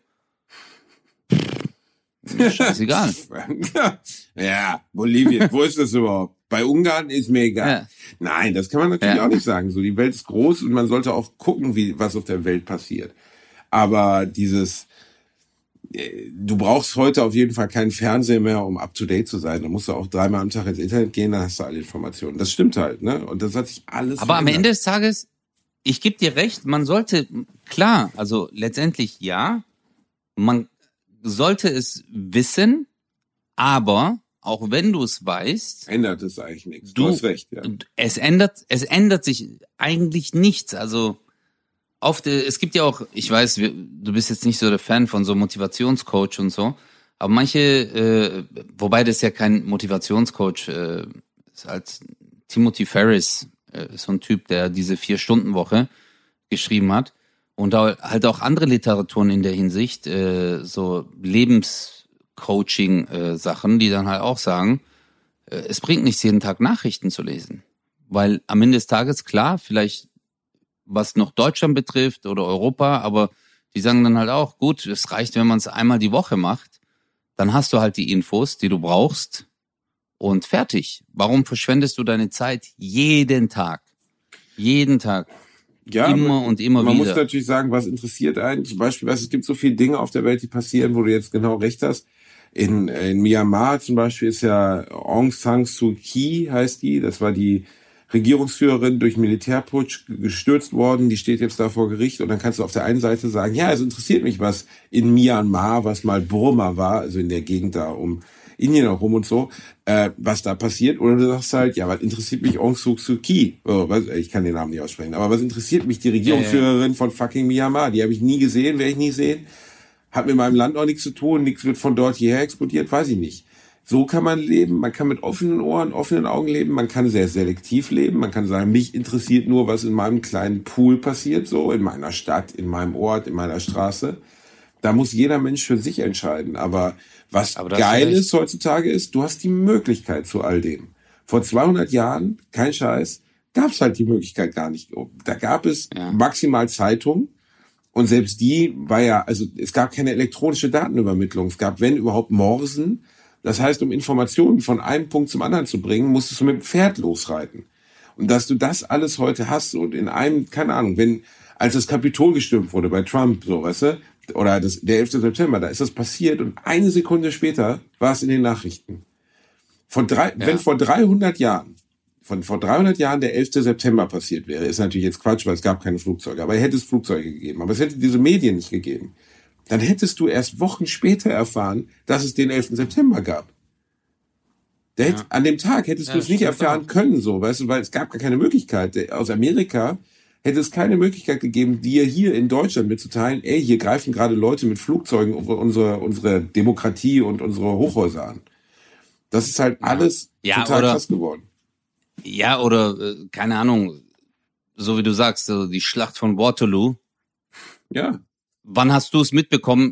mir scheißegal.
Ja, Bolivien, wo ist das überhaupt? Bei Ungarn ist mir egal.
Ja.
Nein, das kann man natürlich
Ja.
auch nicht sagen. So, die Welt ist groß und man sollte auch gucken, wie, was auf der Welt passiert. Aber dieses, äh, du brauchst heute auf jeden Fall keinen Fernseher mehr, um up to date zu sein. Da musst du auch dreimal am Tag ins Internet gehen, dann hast du alle Informationen. Das stimmt halt, ne? Und das hat sich alles
Aber am
verändert.
Ende des Tages, ich gebe dir recht, man sollte, klar, also letztendlich ja, man sollte es wissen, aber auch wenn du es weißt,
ändert es eigentlich nichts. Du,
Du-
hast recht, ja.
es ändert, es ändert sich eigentlich nichts. Also oft, äh, es gibt ja auch, ich weiß, wir, du bist jetzt nicht so der Fan von so Motivationscoach und so, aber manche, äh, wobei das ja kein Motivationscoach äh, ist, halt Timothy Ferriss, äh, ist so ein Typ, der diese Vier-Stunden-Woche geschrieben hat. Und halt auch andere Literaturen in der Hinsicht, äh, so Lebenscoaching-Sachen, die dann halt auch sagen, äh, es bringt nichts, jeden Tag Nachrichten zu lesen. Weil am Ende des Tages, klar, vielleicht was noch Deutschland betrifft oder Europa, aber die sagen dann halt auch, gut, es reicht, wenn man es einmal die Woche macht, dann hast du halt die Infos, die du brauchst und fertig. Warum verschwendest du deine Zeit jeden Tag? Jeden Tag.
Ja,
immer und immer
man
wieder.
Man muss natürlich sagen, was interessiert einen. Zum Beispiel, weißt, es gibt so viele Dinge auf der Welt, die passieren, wo du jetzt genau recht hast. In, in Myanmar zum Beispiel ist ja Aung San Suu Kyi, heißt die. Das war die Regierungsführerin durch Militärputsch gestürzt worden. Die steht jetzt da vor Gericht. Und dann kannst du auf der einen Seite sagen, ja, es interessiert mich, was in Myanmar, was mal Burma war, also in der Gegend da um Indien herum und so, äh, was da passiert. Oder du sagst halt, ja, was interessiert mich Aung San Suu Kyi? Oh, was, ich kann den Namen nicht aussprechen. Aber was interessiert mich die Regierungsführerin von fucking Myanmar? Die habe ich nie gesehen, werde ich nie sehen. Hat mit meinem Land auch nichts zu tun. Nichts wird von dort hierher exportiert, weiß ich nicht. So kann man leben. Man kann mit offenen Ohren, offenen Augen leben. Man kann sehr selektiv leben. Man kann sagen, mich interessiert nur, was in meinem kleinen Pool passiert, so in meiner Stadt, in meinem Ort, in meiner Straße. Da muss jeder Mensch für sich entscheiden. Aber was Aber geil ist heutzutage ist, du hast die Möglichkeit zu all dem. Vor zweihundert Jahren, kein Scheiß, gab es halt die Möglichkeit gar nicht. Da gab es ja. maximal Zeitung und selbst die war ja, also es gab keine elektronische Datenübermittlung. Es gab, wenn überhaupt, Morsen. Das heißt, um Informationen von einem Punkt zum anderen zu bringen, musstest du mit dem Pferd losreiten. Und dass du das alles heute hast und in einem, keine Ahnung, wenn, als das Kapitol gestürmt wurde bei Trump, so, weißt du, oder das, der elfte September, da ist das passiert und eine Sekunde später war es in den Nachrichten. Von drei, ja. Wenn vor dreihundert Jahren, von vor dreihundert Jahren der elfte September passiert wäre, ist natürlich jetzt Quatsch, weil es gab keine Flugzeuge, aber hätte es Flugzeuge gegeben, aber es hätte diese Medien nicht gegeben, dann hättest du erst Wochen später erfahren, dass es den elften September gab. Der ja. hätte, an dem Tag hättest ja, du es nicht erfahren auch. können, so, weißt du, weil es gab gar keine Möglichkeit. Aus Amerika hätte es keine Möglichkeit gegeben, dir hier in Deutschland mitzuteilen, ey, hier greifen gerade Leute mit Flugzeugen unsere, unsere Demokratie und unsere Hochhäuser an. Das ist halt alles ja, total oder, krass geworden.
Ja, oder, äh, keine Ahnung, so wie du sagst, so die Schlacht von Waterloo.
Ja.
Wann hast du es mitbekommen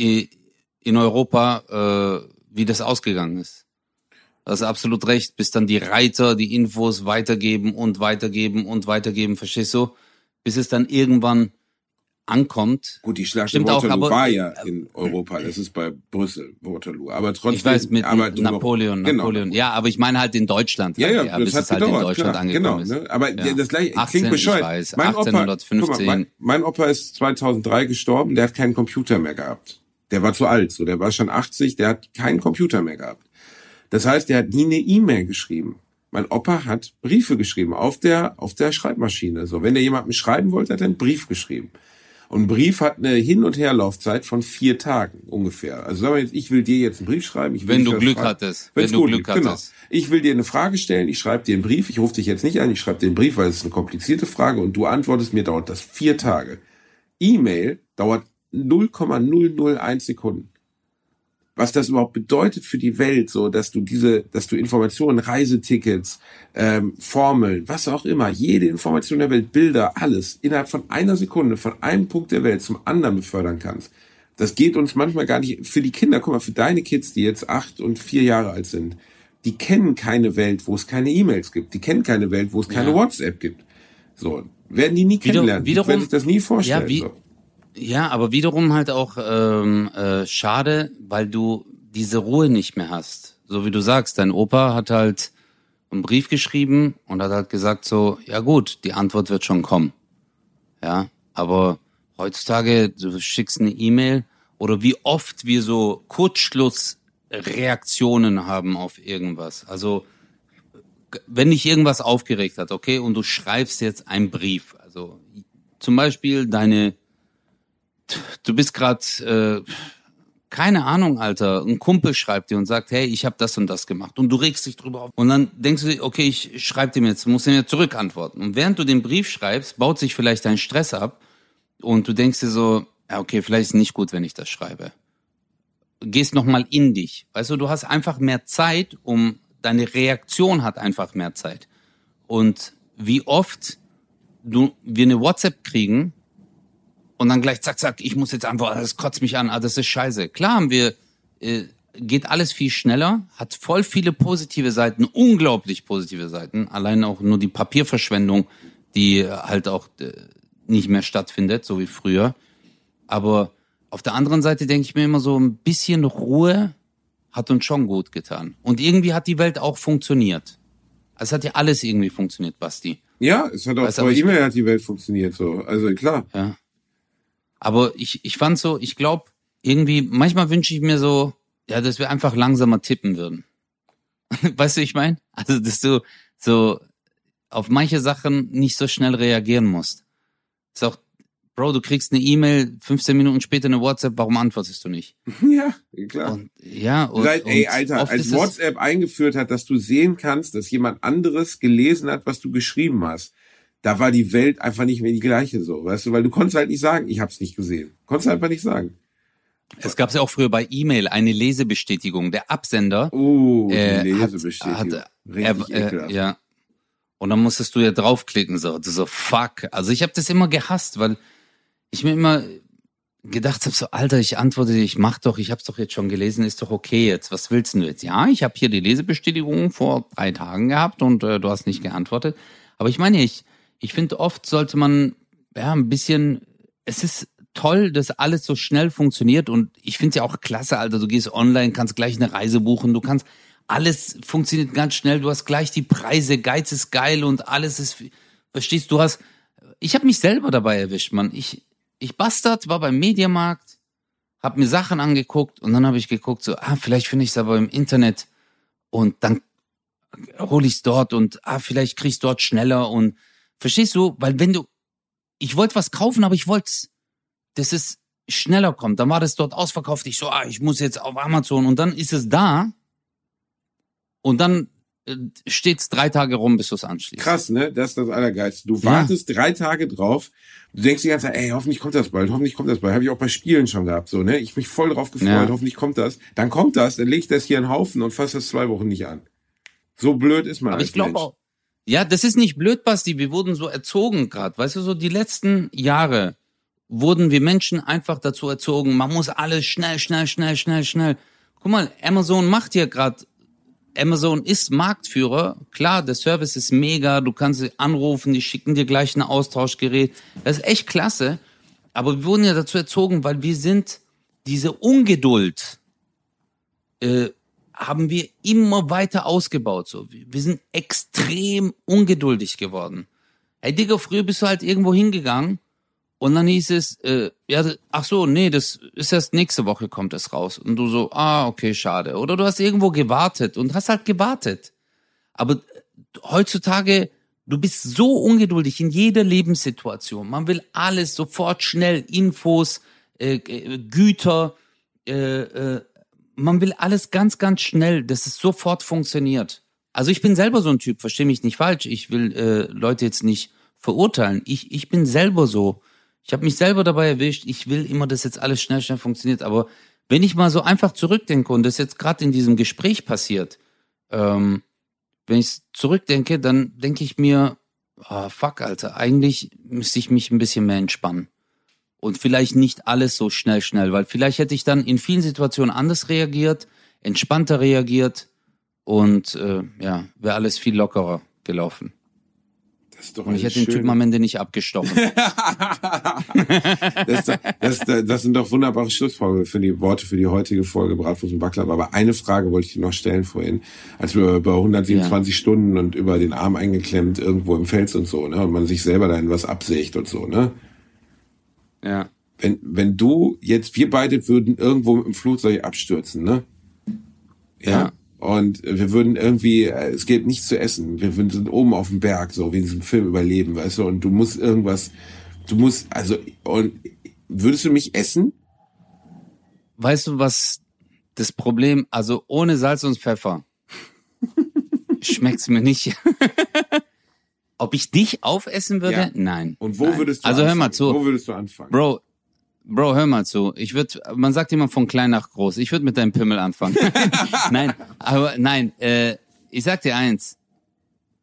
in Europa, äh, wie das ausgegangen ist? Du hast absolut recht, bis dann die Reiter die Infos weitergeben und weitergeben und weitergeben, verstehst du? Bis es dann irgendwann ankommt.
Gut, die Schlacht von Waterloo auch, aber, war ja in Europa, das ist bei Brüssel, Waterloo. Aber trotzdem.
Ich weiß, mit
aber
Napoleon,
genau.
Napoleon. Ja, aber ich meine halt in Deutschland.
Ja, ja,
ja
das
bis
hat
es halt
gedauert,
in Deutschland
klar,
angekommen
genau,
ist.
ne? Aber
ja.
das gleiche
achtzehn,
klingt bescheuert.
Ich weiß,
mein
achtzehnhundertfünfzehn.
Opa, guck mal, mein, mein Opa ist zweitausenddrei gestorben, der hat keinen Computer mehr gehabt. Der war zu alt, so, der war schon achtzig, der hat keinen Computer mehr gehabt. Das heißt, der hat nie eine E-Mail geschrieben. Mein Opa hat Briefe geschrieben auf der auf der Schreibmaschine. So, wenn er jemandem schreiben wollte, hat er einen Brief geschrieben. Und ein Brief hat eine Hin- und Herlaufzeit von vier Tagen ungefähr. Also sagen wir jetzt, ich will dir jetzt einen Brief schreiben. Ich will
wenn du Glück fragen. hattest.
Wenn's
wenn du
gut
Glück
liegt, genau.
hattest.
Ich will dir eine Frage stellen, ich schreibe dir einen Brief, ich rufe dich jetzt nicht an, ich schreibe dir einen Brief, weil es ist eine komplizierte Frage und du antwortest mir, dauert das vier Tage. E-Mail dauert null Komma null null eins Sekunden. Was das überhaupt bedeutet für die Welt, so dass du diese, dass du Informationen, Reisetickets, ähm, Formeln, was auch immer, jede Information der Welt, Bilder, alles innerhalb von einer Sekunde von einem Punkt der Welt zum anderen befördern kannst. Das geht uns manchmal gar nicht. Für die Kinder, guck mal, für deine Kids, die jetzt acht und vier Jahre alt sind, die kennen keine Welt, wo es keine E-Mails gibt. Die kennen keine Welt, wo es keine ja. WhatsApp gibt. So, werden die nie kennenlernen.
Wiederum,
die werden sich das nie vorstellen.
Ja, wie,
so.
Ja, aber wiederum halt auch ähm, äh, schade, weil du diese Ruhe nicht mehr hast. So wie du sagst, dein Opa hat halt einen Brief geschrieben und hat halt gesagt so, ja gut, die Antwort wird schon kommen. Ja, aber heutzutage, du schickst eine E-Mail oder wie oft wir so Kurzschlussreaktionen haben auf irgendwas. Also wenn dich irgendwas aufgeregt hat, okay, und du schreibst jetzt einen Brief. Also zum Beispiel deine Du bist gerade, äh, keine Ahnung, Alter, ein Kumpel schreibt dir und sagt, hey, ich habe das und das gemacht und du regst dich drüber auf. Und dann denkst du dir, okay, ich schreibe dem jetzt, musst dem ja zurückantworten. Und während du den Brief schreibst, baut sich vielleicht dein Stress ab und du denkst dir so, ja, okay, vielleicht ist es nicht gut, wenn ich das schreibe. Du gehst nochmal in dich. Weißt du, du hast einfach mehr Zeit, um, deine Reaktion hat einfach mehr Zeit. Und wie oft du, wir eine WhatsApp kriegen, und dann gleich zack, zack, ich muss jetzt einfach, das kotzt mich an, ah, das ist scheiße. Klar haben wir, äh, geht alles viel schneller, hat voll viele positive Seiten, unglaublich positive Seiten, allein auch nur die Papierverschwendung, die halt auch äh, nicht mehr stattfindet, so wie früher. Aber auf der anderen Seite denke ich mir immer so, ein bisschen Ruhe hat uns schon gut getan. Und irgendwie hat die Welt auch funktioniert. Es hat ja alles irgendwie funktioniert, Basti.
Ja, es hat auch
Weißt,
vor
ich-
E-Mail hat die Welt funktioniert, so. Also klar.
Ja. Aber ich, ich fand so, ich glaube, irgendwie, manchmal wünsche ich mir so, ja, dass wir einfach langsamer tippen würden. Weißt du, ich meine? Also, dass du so auf manche Sachen nicht so schnell reagieren musst. Ist auch, Bro, du kriegst eine E-Mail, fünfzehn Minuten später eine WhatsApp, warum antwortest du nicht?
Ja, klar.
Und, ja, und,
Seit, ey,
und
Alter,
oft
als
ist es-
WhatsApp eingeführt hat, dass du sehen kannst, dass jemand anderes gelesen hat, was du geschrieben hast, da war die Welt einfach nicht mehr die gleiche so, weißt du, weil du konntest halt nicht sagen, ich hab's nicht gesehen. Konntest einfach nicht sagen.
Es gab ja auch früher bei E-Mail eine Lesebestätigung. Der Absender
Oh, die
äh, hat,
Lesebestätigung.
hat
Richtig
er,
ekelhaft.
äh, ja. Und dann musstest du ja draufklicken, so, du so, fuck. Also ich habe das immer gehasst, weil ich mir immer gedacht habe, so, Alter, ich antworte dir, ich mach doch, ich hab's doch jetzt schon gelesen, ist doch okay jetzt. Was willst du jetzt? Ja, ich habe hier die Lesebestätigung vor drei Tagen gehabt und äh, du hast nicht geantwortet. Aber ich meine, ich, ich finde, oft sollte man ja ein bisschen, es ist toll, dass alles so schnell funktioniert und ich finde es ja auch klasse, Alter, du gehst online, kannst gleich eine Reise buchen, du kannst, alles funktioniert ganz schnell, du hast gleich die Preise, Geiz ist geil und alles ist, verstehst du, hast, ich habe mich selber dabei erwischt, Mann, ich, ich Bastard, war beim Mediamarkt, hab mir Sachen angeguckt und dann habe ich geguckt, so, ah, vielleicht finde ich es aber im Internet und dann hole ich es dort und ah, vielleicht krieg ich es dort schneller und verstehst du, weil wenn du, ich wollte was kaufen, aber ich wollte es, dass es schneller kommt. Dann war das dort ausverkauft. Ich so, ah, ich muss jetzt auf Amazon. Und dann ist es da. Und dann äh, steht's drei Tage rum, bis du es anschließt.
Krass, ne? Das ist das Allergeilste. Du
Ja.
wartest drei Tage drauf. Du denkst die ganze Zeit, ey, hoffentlich kommt das bald, hoffentlich kommt das bald. Habe ich auch bei Spielen schon gehabt, so, ne? Ich mich voll drauf gefreut,
Ja.
hoffentlich kommt das. Dann kommt das, dann leg ich das hier in den Haufen und fass das zwei Wochen nicht an. So blöd ist man
Aber
als
ich glaube
Mensch.
auch, ja, das ist nicht blöd, Basti. Wir wurden so erzogen gerade. Weißt du, so die letzten Jahre wurden wir Menschen einfach dazu erzogen, man muss alles schnell, schnell, schnell, schnell, schnell. Guck mal, Amazon macht hier gerade, Amazon ist Marktführer. Klar, der Service ist mega, du kannst sie anrufen, die schicken dir gleich ein Austauschgerät. Das ist echt klasse. Aber wir wurden ja dazu erzogen, weil wir sind diese Ungeduld, äh, haben wir immer weiter ausgebaut. So, wir sind extrem ungeduldig geworden. Hey Digga, früher bist du halt irgendwo hingegangen und dann hieß es, äh, ja, ach so, nee, das ist erst nächste Woche kommt es raus. Und du so, ah, okay, schade. Oder du hast irgendwo gewartet und hast halt gewartet. Aber heutzutage, du bist so ungeduldig in jeder Lebenssituation. Man will alles sofort schnell, Infos, äh, Güter, äh, äh, man will alles ganz, ganz schnell, dass es sofort funktioniert. Also ich bin selber so ein Typ, versteh mich nicht falsch. Ich will äh, Leute jetzt nicht verurteilen. Ich, ich bin selber so. Ich habe mich selber dabei erwischt. Ich will immer, dass jetzt alles schnell, schnell funktioniert. Aber wenn ich mal so einfach zurückdenke und das jetzt gerade in diesem Gespräch passiert, ähm, wenn ich zurückdenke, dann denke ich mir, oh, fuck, Alter, eigentlich müsste ich mich ein bisschen mehr entspannen. Und vielleicht nicht alles so schnell, schnell, weil vielleicht hätte ich dann in vielen Situationen anders reagiert, entspannter reagiert und äh, ja, wäre alles viel lockerer gelaufen.
Das ist doch
Und ich
eine
hätte den
schöne-
Typen am Ende nicht abgestochen.
das, das, das, das sind doch wunderbare Schlussfolge für die Worte für die heutige Folge Bratwurst und Baklava. Aber eine Frage wollte ich dir noch stellen vorhin, als wir über hundertsiebenundzwanzig ja. Stunden und über den Arm eingeklemmt irgendwo im Fels und so, ne, und man sich selber da in was absägt und so, ne?
Ja.
Wenn, wenn du jetzt, wir beide würden irgendwo mit dem Flugzeug abstürzen, ne? Ja.
Ja.
Und wir würden irgendwie, es gibt nichts zu essen. Wir sind oben auf dem Berg, so wie in diesem Film überleben, weißt du, und du musst irgendwas, du musst, also, und würdest du mich essen?
Weißt du, was das Problem, also ohne Salz und Pfeffer schmeckt's mir nicht. Ob ich dich aufessen würde?
Ja.
Nein.
Und wo
Nein.
würdest du
also
anfangen?
hör mal zu.
Wo würdest du anfangen?
Bro, Bro, hör mal zu. Ich würde, man sagt immer von klein nach groß. Ich würde mit deinem Pimmel anfangen. Nein, aber nein, äh, ich sag dir eins.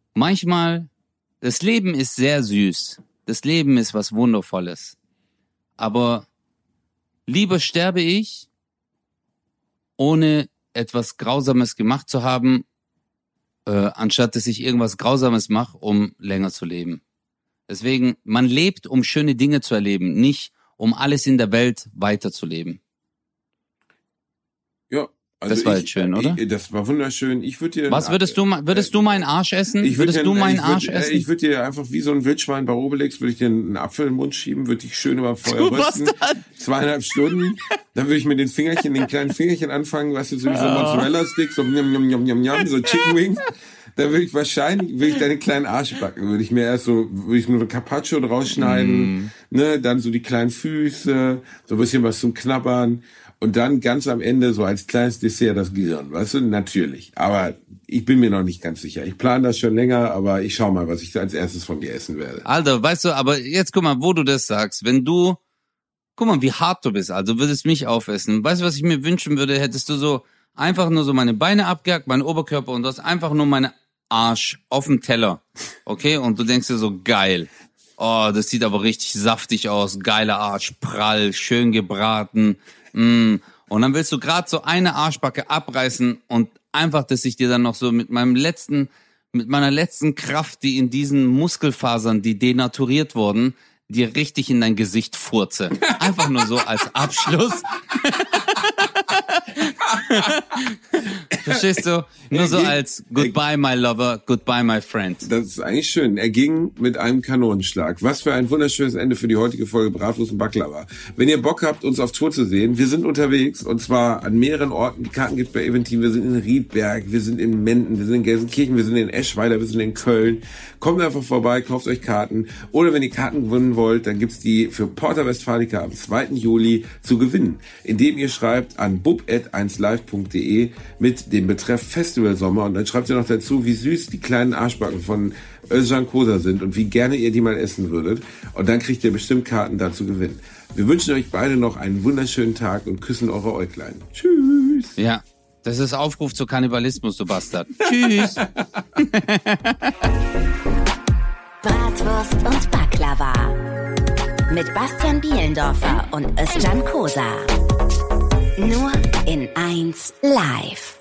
Manchmal, das Leben ist sehr süß. Das Leben ist was Wundervolles. aber lieber sterbe ich, ohne etwas Grausames gemacht zu haben, äh, anstatt dass ich irgendwas Grausames mache, um länger zu leben. Deswegen, man lebt, um schöne Dinge zu erleben, nicht um alles in der Welt weiterzuleben.
Ja. Also
das war
ich,
jetzt schön, oder?
Ich, das war wunderschön. Ich würde dir
Was würdest du würdest äh, du meinen Arsch essen?
Ich
würdest
würd
du
dir,
meinen
ich
Arsch
würd,
essen?
Ich würde dir einfach wie so ein Wildschwein bei Obelix, würde ich dir einen Apfel in den Mund schieben, würde dich schön über Feuer
du,
rösten.
was dann?
Zweieinhalb Stunden. Dann würde ich mit den Fingerchen, den kleinen Fingerchen anfangen, weißt du, so wie so Mozzarella-Sticks, so njam, njam, njam, njam, njam, so Chicken Wings. Dann würde ich wahrscheinlich, würde ich deine kleinen Arsch backen, würde ich mir erst so, würde ich nur ein Carpaccio draus schneiden, mm. ne, dann so die kleinen Füße, so ein bisschen was zum Knabbern und dann ganz am Ende so als kleines Dessert das Gehirn, weißt du, natürlich. Aber ich bin mir noch nicht ganz sicher. Ich plane das schon länger, aber ich schau mal, was ich als erstes von dir essen werde.
Alter, weißt du, aber jetzt guck mal, wo du das sagst, wenn du, guck mal, wie hart du bist, also würdest mich aufessen. Weißt du, was ich mir wünschen würde, hättest du so einfach nur so meine Beine abgehackt, meinen Oberkörper und du hast einfach nur meine Arsch auf dem Teller, okay? Und du denkst dir so, geil. Oh, das sieht aber richtig saftig aus. Geiler Arsch, prall, schön gebraten. Mm. Und dann willst du gerade so eine Arschbacke abreißen und einfach, dass ich dir dann noch so mit meinem letzten, mit meiner letzten Kraft, die in diesen Muskelfasern, die denaturiert wurden, dir richtig in dein Gesicht furze. Einfach nur so als Abschluss. Verstehst du? Nur so als Goodbye, my lover, goodbye, my friend.
Das ist eigentlich schön. Er ging mit einem Kanonenschlag. Was für ein wunderschönes Ende für die heutige Folge Bratwurst und Baklava. Wenn ihr Bock habt, uns auf Tour zu sehen, wir sind unterwegs und zwar an mehreren Orten. Die Karten gibt's bei Eventim. Wir sind in Riedberg, wir sind in Menden, wir sind in Gelsenkirchen, wir sind in Eschweiler, wir sind in Köln. Kommt einfach vorbei, kauft euch Karten. Oder wenn ihr Karten gewinnen wollt, dann gibt's die für Porta Westfalica am zweiten Juli zu gewinnen, indem ihr schreibt an bub at eins live punkt de mit dem Betreff Festival Sommer und dann schreibt ihr noch dazu, wie süß die kleinen Arschbacken von Özcan Kosa sind und wie gerne ihr die mal essen würdet. Und dann kriegt ihr bestimmt Karten dazu gewinnen. Wir wünschen euch beide noch einen wunderschönen Tag und küssen eure Äuglein. Tschüss.
Ja, das ist Aufruf zu Kannibalismus, du Bastard. Tschüss.
Bratwurst und Baklava mit Bastian Bielendorfer und Özcan Kosa. Nur in eins Live.